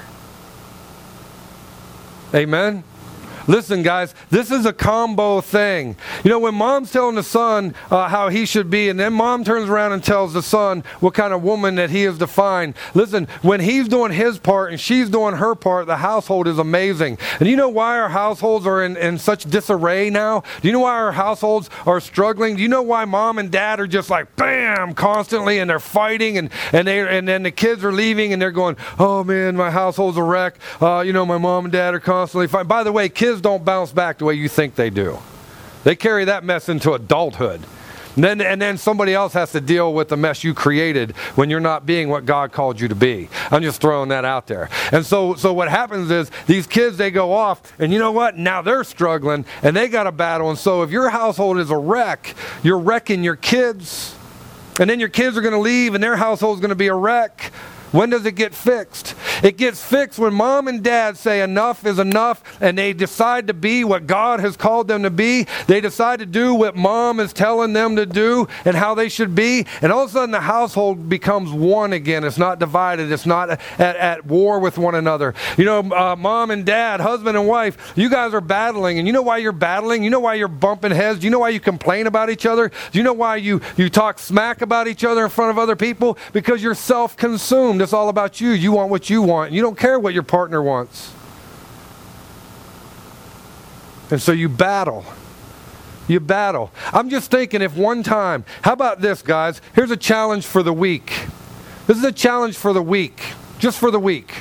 Amen? Listen, guys, this is a combo thing. You know, when mom's telling the son uh, how he should be, and then mom turns around and tells the son what kind of woman that he is to find. Listen, when he's doing his part and she's doing her part, the household is amazing. And you know why our households are in, in such disarray now? Do you know why our households are struggling? Do you know why mom and dad are just like, bam, constantly, and they're fighting, and, and, they, and then the kids are leaving, and they're going, oh, man, my household's a wreck. Uh, you know, my mom and dad are constantly fighting. By the way, kids don't bounce back the way you think they do. They carry that mess into adulthood. And then, and then somebody else has to deal with the mess you created when you're not being what God called you to be. I'm just throwing that out there. And so, so what happens is these kids, they go off, and you know what? Now they're struggling, and they got a battle. And so if your household is a wreck, you're wrecking your kids. And then your kids are going to leave, and their household is going to be a wreck. When does it get fixed? It gets fixed when mom and dad say enough is enough, and they decide to be what God has called them to be. They decide to do what mom is telling them to do and how they should be. And all of a sudden the household becomes one again. It's not divided. It's not at, at war with one another. You know, uh, mom and dad, husband and wife, you guys are battling. And you know why you're battling? You know why you're bumping heads? Do you know why you complain about each other? Do you know why you, you talk smack about each other in front of other people? Because you're self-consumed. It's all about you. You want what you want. You don't care what your partner wants. And so you battle. You battle. I'm just thinking if one time, how about this, guys? Here's a challenge for the week. This is a challenge for the week. Just for the week.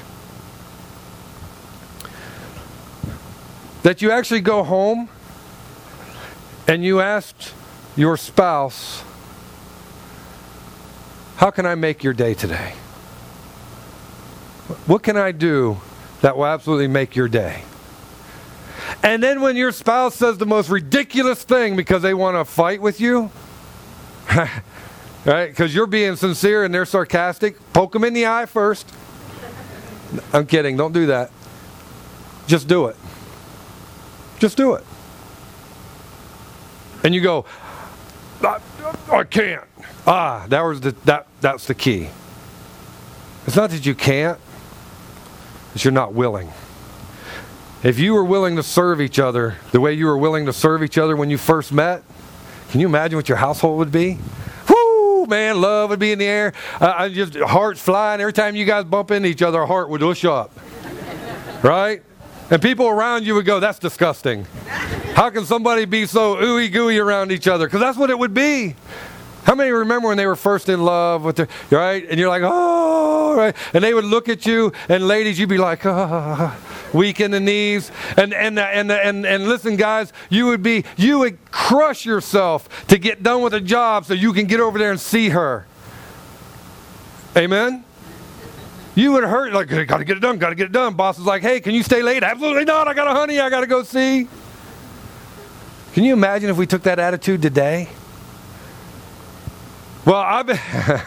That you actually go home and you asked your spouse, how can I make your day today? What can I do that will absolutely make your day? And then when your spouse says the most ridiculous thing because they want to fight with you, right? Because you're being sincere and they're sarcastic, poke them in the eye first. I'm kidding. Don't do that. Just do it. Just do it. And you go, I, I can't. Ah, that was the that that's the key. It's not that you can't, it's you're not willing. If you were willing to serve each other the way you were willing to serve each other when you first met, can you imagine what your household would be? Woo, man, love would be in the air. Uh, I just hearts flying. Every time you guys bump into each other, our heart would whoosh up. Right? And people around you would go, that's disgusting. How can somebody be so ooey gooey around each other? Because that's what it would be. How many remember when they were first in love with their, right? And you're like, oh, right? And they would look at you, and ladies, you'd be like, oh, weak in the knees. And and and and and listen, guys, you would be, you would crush yourself to get done with a job so you can get over there and see her. Amen? You would hurt, like, got to get it done, got to get it done. Boss is like, hey, can you stay late? Absolutely not. I got a honey I got to go see. Can you imagine if we took that attitude today? Well, I've been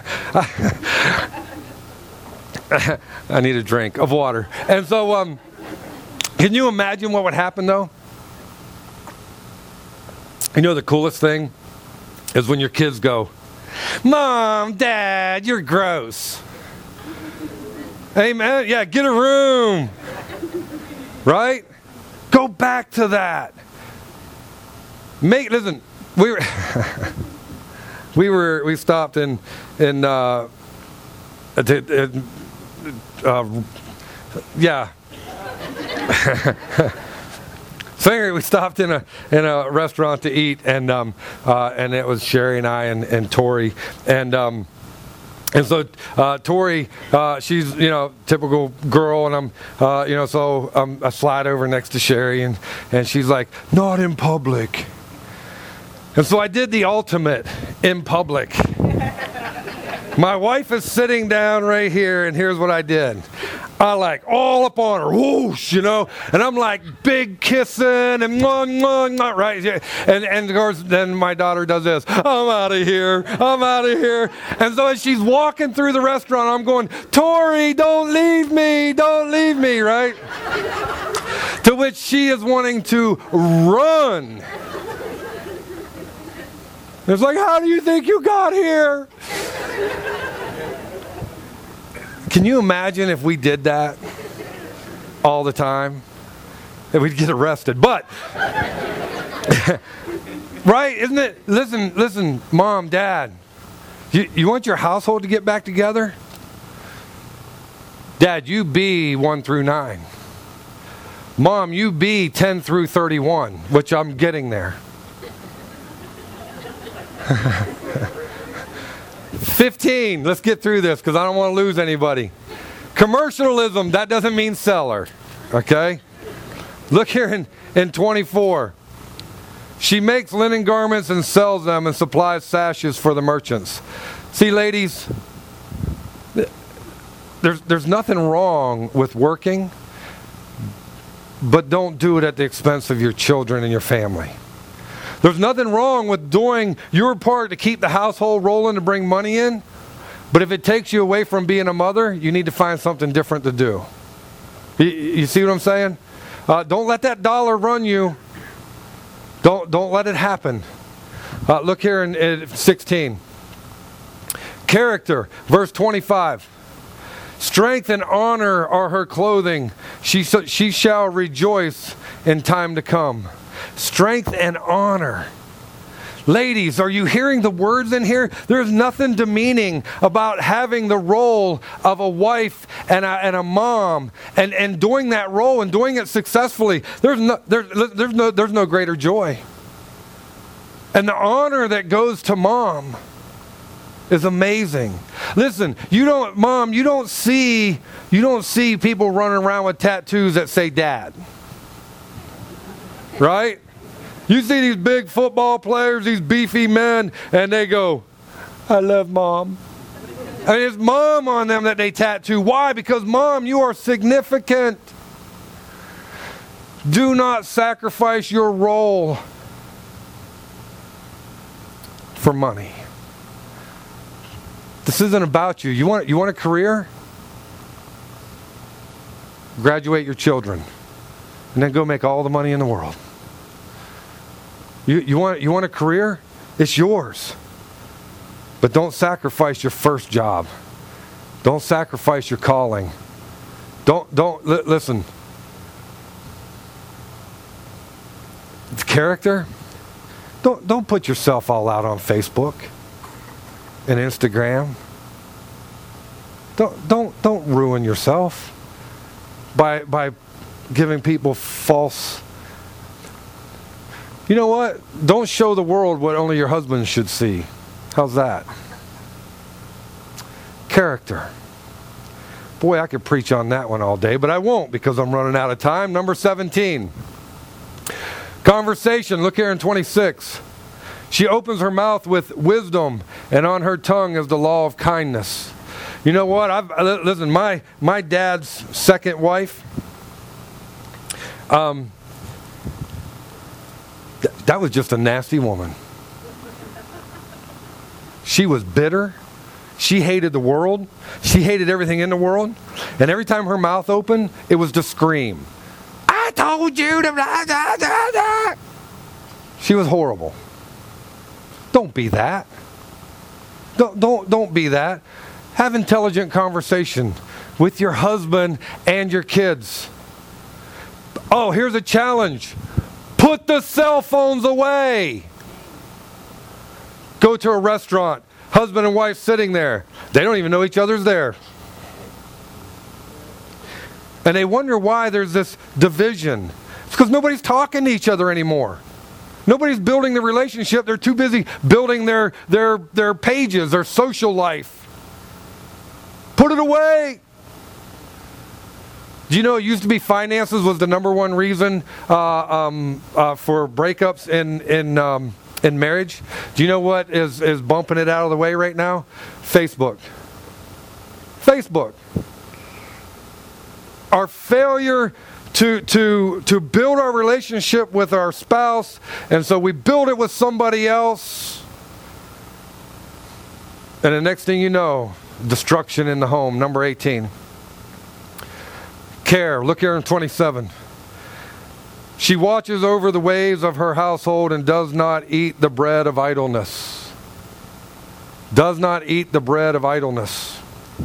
I need a drink of water. And so, um, can you imagine what would happen, though? You know, the coolest thing is when your kids go, Mom, Dad, you're gross. Amen. Yeah, get a room. Right? Go back to that. Make, listen, we were... We were we stopped in in uh, uh, yeah. So anyway, we stopped in a in a restaurant to eat, and um uh, and it was Sherry and I and, and Tori, and um and so uh, Tori, uh, she's you know typical girl, and I'm uh, you know so um, I slide over next to Sherry, and and she's like, not in public. And so I did the ultimate in public. My wife is sitting down right here, and here's what I did. I like all up on her, whoosh, you know, and I'm like big kissing and mwah, mwah, mwah, right? And, and of course, then my daughter does this. I'm out of here. I'm out of here. And so as she's walking through the restaurant, I'm going, Tori, don't leave me. Don't leave me, right? To which she is wanting to run. It's like, how do you think you got here? Can you imagine if we did that all the time? That we'd get arrested. But, right, isn't it? Listen, listen, Mom, Dad, you, you want your household to get back together? Dad, you be one through nine. Mom, you be ten through thirty-one, which I'm getting there. fifteen, let's get through this because I don't want to lose anybody. Commercialism, that doesn't mean seller. Okay? Look here in, in twenty-four. She makes linen garments and sells them and supplies sashes for the merchants. See, ladies, there's, there's nothing wrong with working, but don't do it at the expense of your children and your family. There's nothing wrong with doing your part to keep the household rolling to bring money in. But if it takes you away from being a mother, you need to find something different to do. You, you see what I'm saying? Uh, don't let that dollar run you. Don't, don't let it happen. Uh, look here in, in sixteen. Character, verse twenty-five. Strength and honor are her clothing. She, she shall rejoice in time to come. Strength and honor. Ladies, are you hearing the words in here? There's nothing demeaning about having the role of a wife and a, and a mom and, and doing that role and doing it successfully. There's no, there, there's, no, there's no greater joy. And the honor that goes to mom is amazing. Listen, you don't, mom, you don't see, you don't see people running around with tattoos that say dad. Right? You see these big football players, these beefy men, and they go, I love mom. And it's mom on them that they tattoo. Why? Because mom, you are significant. Do not sacrifice your role for money. This isn't about you. You want, you want a career? Graduate your children. And then go make all the money in the world. You, you, want, you want a career? It's yours. But don't sacrifice your first job. Don't sacrifice your calling. Don't, don't, li- listen. It's character. Don't, don't put yourself all out on Facebook and Instagram. Don't, don't, don't ruin yourself by, by giving people false. You know what? Don't show the world what only your husband should see. How's that? Character. Boy, I could preach on that one all day, but I won't because I'm running out of time. Number seventeen. Conversation. Look here in twenty-six. She opens her mouth with wisdom, and on her tongue is the law of kindness. You know what? I've, listen, my, my dad's second wife, um, that was just a nasty woman. She was bitter. She hated the world. She hated everything in the world. And every time her mouth opened, it was to scream. I told you to blah, blah, blah, blah. She was horrible. Don't be that. Don't, don't, don't be that. Have intelligent conversation with your husband and your kids. Oh, here's a challenge. Put the cell phones away. Go to a restaurant, husband and wife sitting there. They don't even know each other's there. And they wonder why there's this division. It's because nobody's talking to each other anymore. Nobody's building the relationship. They're too busy building their, their, their pages, their social life. Put it away. Do you know it used to be finances was the number one reason uh, um, uh, for breakups in in um, in marriage? Do you know what is, is bumping it out of the way right now? Facebook. Facebook. Our failure to to to build our relationship with our spouse, and so we build it with somebody else. And the next thing you know, destruction in the home. Number eighteen. Care. Look here in twenty-seven. She watches over the ways of her household and does not eat the bread of idleness. Does not eat the bread of idleness.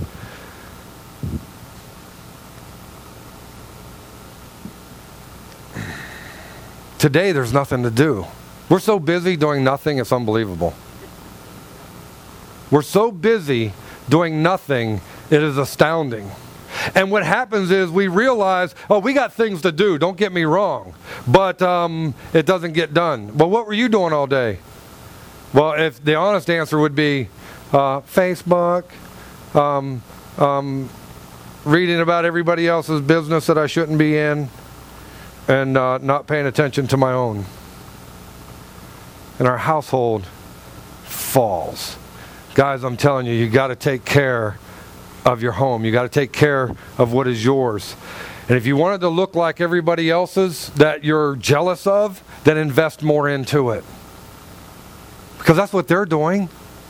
Today there's nothing to do. We're so busy doing nothing, it's unbelievable. We're so busy doing nothing, it is astounding. And what happens is we realize, oh, we got things to do, don't get me wrong. But um, it doesn't get done. Well, what were you doing all day? Well, if the honest answer would be uh, Facebook, um, um, reading about everybody else's business that I shouldn't be in, and uh, not paying attention to my own. And our household falls. Guys, I'm telling you, you got to take care of your home. You got to take care of what is yours. And if you want it to look like everybody else's that you're jealous of, then invest more into it. Because that's what they're doing.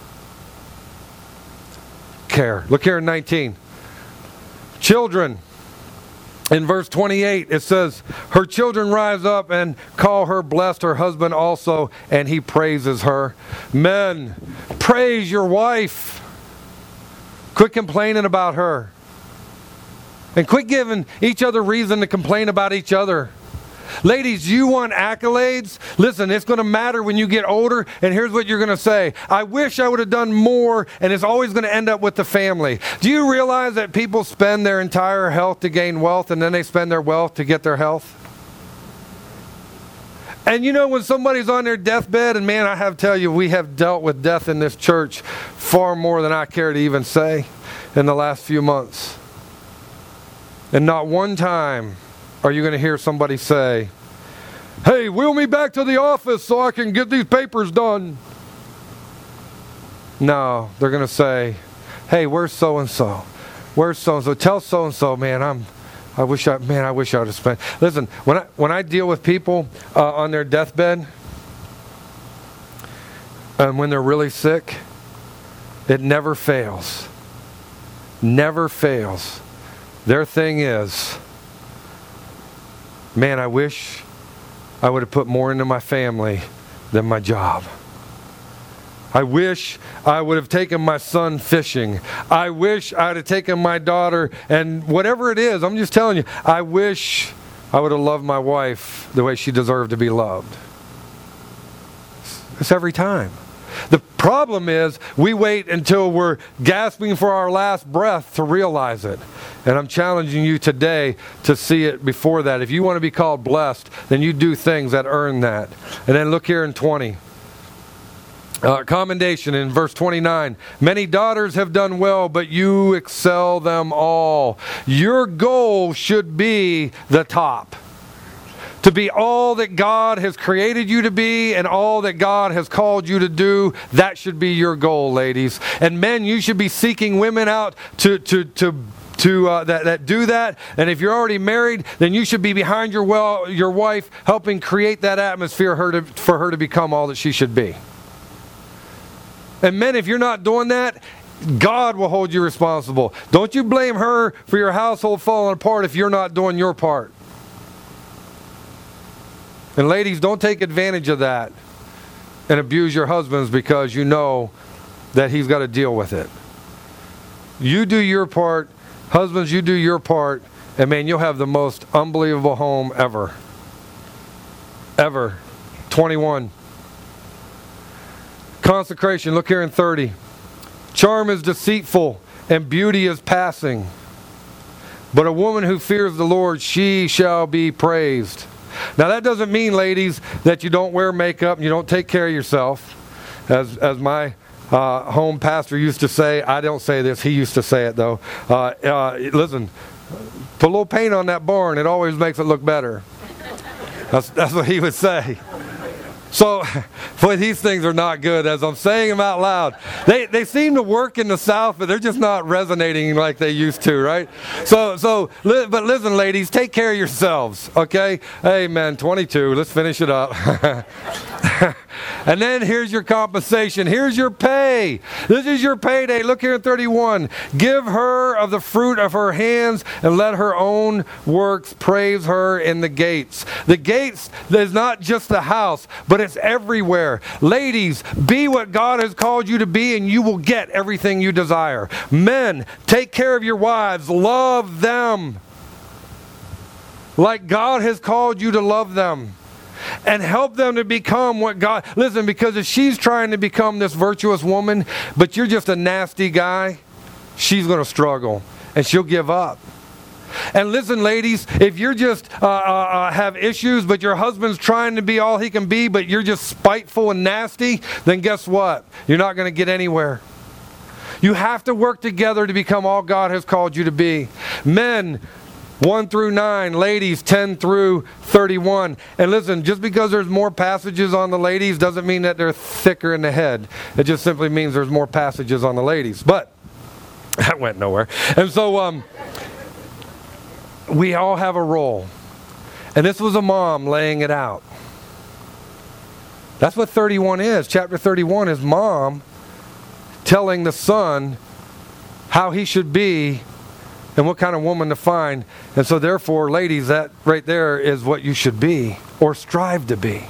Care. Look here in nineteen. Children. In verse twenty-eight, it says, her children rise up and call her blessed, her husband also, and he praises her. Men, praise your wife. Quit complaining about her. And quit giving each other reason to complain about each other. Ladies, you want accolades? Listen, it's going to matter when you get older, and here's what you're going to say. I wish I would have done more, and it's always going to end up with the family. Do you realize that people spend their entire health to gain wealth, and then they spend their wealth to get their health? And you know, when somebody's on their deathbed, and man, I have to tell you, we have dealt with death in this church far more than I care to even say in the last few months. And not one time are you going to hear somebody say, hey, wheel me back to the office so I can get these papers done. No, they're going to say, hey, where's so-and-so? Where's so-and-so? Tell so-and-so, man, I'm, I wish I, man, I wish I would have spent. Listen, when I, when I deal with people uh, on their deathbed, and when they're really sick, it never fails. Never fails. Their thing is, man, I wish I would have put more into my family than my job. I wish I would have taken my son fishing. I wish I would have taken my daughter, and whatever it is, I'm just telling you, I wish I would have loved my wife the way she deserved to be loved. It's every time. The problem is we wait until we're gasping for our last breath to realize it. And I'm challenging you today to see it before that. If you want to be called blessed, then you do things that earn that. And then look here in twenty. Uh, commendation in verse twenty-nine. Many daughters have done well, but you excel them all. Your goal should be the top. To be all that God has created you to be and all that God has called you to do, that should be your goal, ladies. And men, you should be seeking women out to to to to uh, that that do that. And if you're already married, then you should be behind your well your wife, helping create that atmosphere her to, for her to become all that she should be. And men, if you're not doing that, God will hold you responsible. Don't you blame her for your household falling apart if you're not doing your part. And ladies, don't take advantage of that and abuse your husbands because you know that he's got to deal with it. You do your part. Husbands, you do your part. And man, you'll have the most unbelievable home ever. Ever. twenty-one. Consecration. Look here in thirty. Charm is deceitful and beauty is passing. But a woman who fears the Lord, she shall be praised. Now that doesn't mean, ladies, that you don't wear makeup and you don't take care of yourself. As as my uh, home pastor used to say, I don't say this, he used to say it though. Uh, uh, listen, put a little paint on that barn, it always makes it look better. That's, that's what he would say. So, boy, these things are not good as I'm saying them out loud. They they seem to work in the South, but they're just not resonating like they used to, right? So, so, but listen, ladies, take care of yourselves, okay? Amen. twenty-two. Let's finish it up. And then here's your compensation. Here's your pay. This is your payday. Look here in thirty-one. Give her of the fruit of her hands and let her own works praise her in the gates. The gates is not just the house, but it's everywhere. Ladies, be what God has called you to be and you will get everything you desire. Men, take care of your wives. Love them like God has called you to love them. And help them to become what God... Listen, because if she's trying to become this virtuous woman, but you're just a nasty guy, she's going to struggle. And she'll give up. And listen, ladies, if you're just uh, uh, have issues, but your husband's trying to be all he can be, but you're just spiteful and nasty, then guess what? You're not going to get anywhere. You have to work together to become all God has called you to be. Men, one through nine, ladies, ten through thirty-one. And listen, just because there's more passages on the ladies doesn't mean that they're thicker in the head. It just simply means there's more passages on the ladies. But that went nowhere. And so um, we all have a role. And this was a mom laying it out. That's what thirty-one is. Chapter thirty-one is mom telling the son how he should be and what kind of woman to find. And so therefore, ladies, that right there is what you should be or strive to be.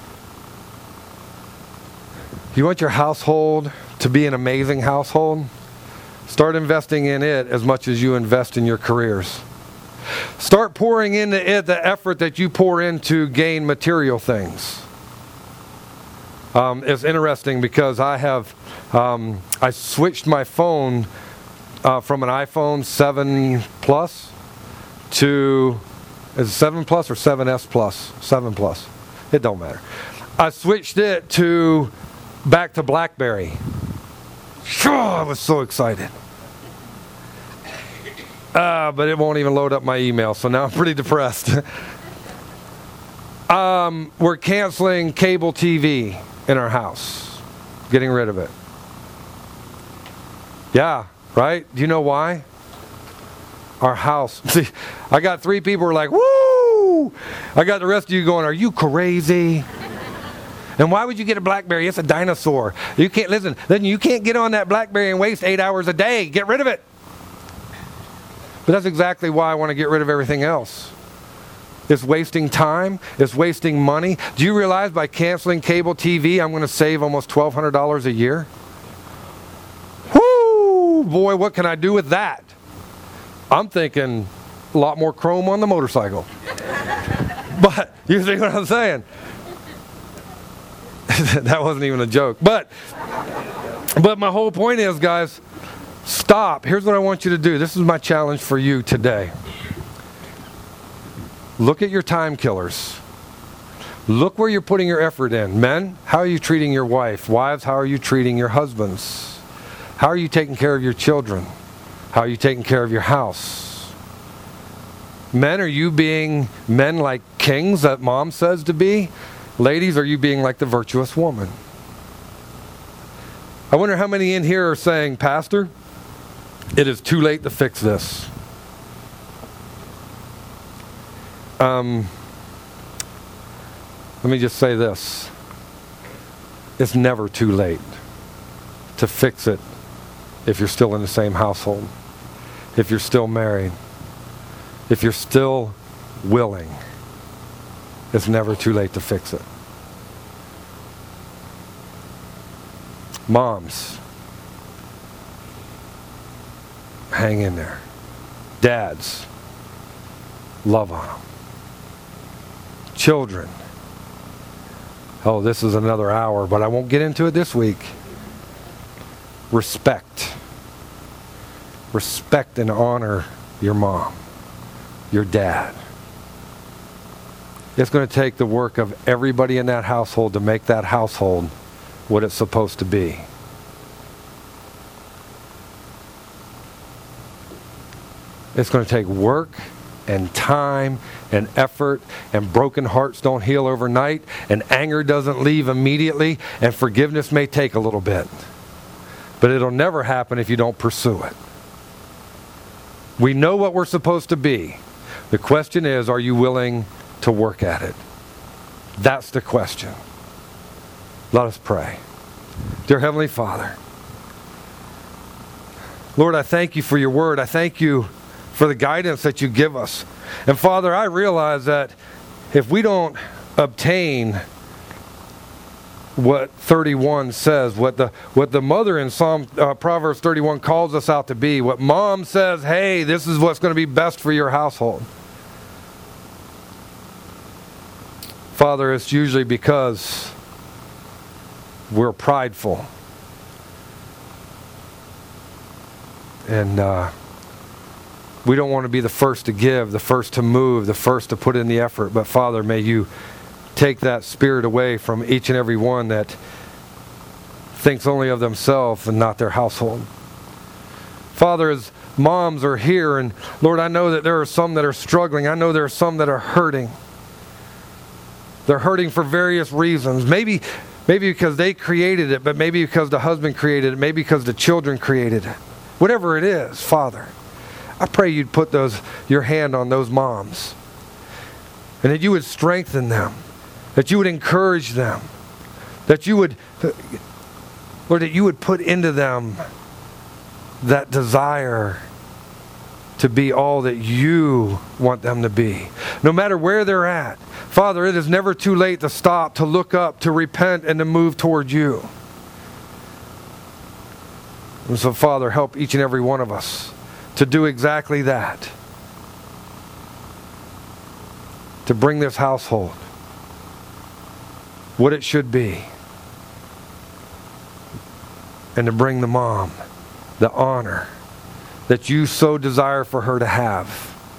You want your household to be an amazing household? Start investing in it as much as you invest in your careers. Start pouring into it the effort that you pour into gain material things. Um, it's interesting because I have, um, I switched my phone uh, from an iPhone seven Plus to, is it seven Plus or seven S Plus? seven Plus. It don't matter. I switched it to, back to BlackBerry. Sure, I was so excited. Uh, but it won't even load up my email, so now I'm pretty depressed. um, we're canceling cable T V in our house. Getting rid of it. Yeah, right? Do you know why? Our house. See, I got three people who are like, woo! I got the rest of you going, are you crazy? And why would you get a BlackBerry? It's a dinosaur. You can't, listen, then you can't get on that BlackBerry and waste eight hours a day. Get rid of it. But that's exactly why I want to get rid of everything else. It's wasting time. It's wasting money. Do you realize by canceling cable T V, I'm going to save almost twelve hundred dollars a year? Whoo! Boy, what can I do with that? I'm thinking a lot more chrome on the motorcycle. But, you see what I'm saying? That wasn't even a joke. But, but my whole point is, guys, stop. Here's what I want you to do. This is my challenge for you today. Look at your time killers. Look where you're putting your effort in. Men, how are you treating your wife? Wives, how are you treating your husbands? How are you taking care of your children? How are you taking care of your house? Men, are you being men like kings that mom says to be? Ladies, are you being like the virtuous woman? I wonder how many in here are saying, Pastor, it is too late to fix this. Um, let me just say this. It's never too late to fix it if you're still in the same household, if you're still married, if you're still willing. It's never too late to fix it. Moms, hang in there. Dads, love on them. Children, oh, this is another hour, but I won't get into it this week. Respect. Respect and honor your mom, your dad. It's going to take the work of everybody in that household to make that household what it's supposed to be. It's going to take work and time and effort, and broken hearts don't heal overnight, and anger doesn't leave immediately, and forgiveness may take a little bit. But it'll never happen if you don't pursue it. We know what we're supposed to be. The question is, are you willing to work at it? That's the question. Let us pray. Dear Heavenly Father, Lord, I thank you for your word. I thank you for the guidance that you give us. And Father, I realize that if we don't obtain what thirty-one says, what the what the mother in Psalm uh, Proverbs thirty-one calls us out to be, what mom says, hey, this is what's going to be best for your household. Father, it's usually because we're prideful. And uh, we don't want to be the first to give, the first to move, the first to put in the effort. But Father, may you take that spirit away from each and every one that thinks only of themselves and not their household. Father, as moms are here, and Lord, I know that there are some that are struggling. I know there are some that are hurting. They're hurting for various reasons. Maybe, maybe because they created it, but maybe because the husband created it, maybe because the children created it. Whatever it is, Father, I pray you'd put those your hand on those moms, and that you would strengthen them, that you would encourage them, that you would, Lord, that you would put into them that desire to be all that you want them to be, no matter where they're at. Father, it is never too late to stop, to look up, to repent, and to move toward you. And so, Father, help each and every one of us to do exactly that. to bring this household what it should be, and to bring the mom the honor that you so desire for her to have.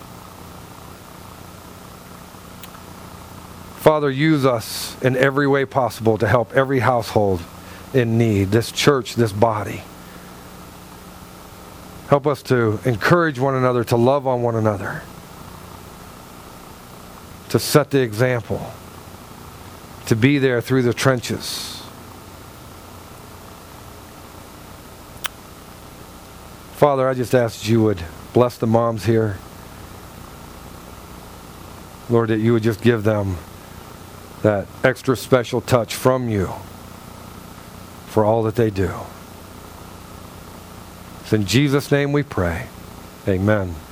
Father, use us in every way possible to help every household in need, this church, this body. Help us to encourage one another, to love on one another, to set the example, to be there through the trenches. Father, I just ask that you would bless the moms here. Lord, that you would just give them that extra special touch from you for all that they do. It's in Jesus' name we pray. Amen.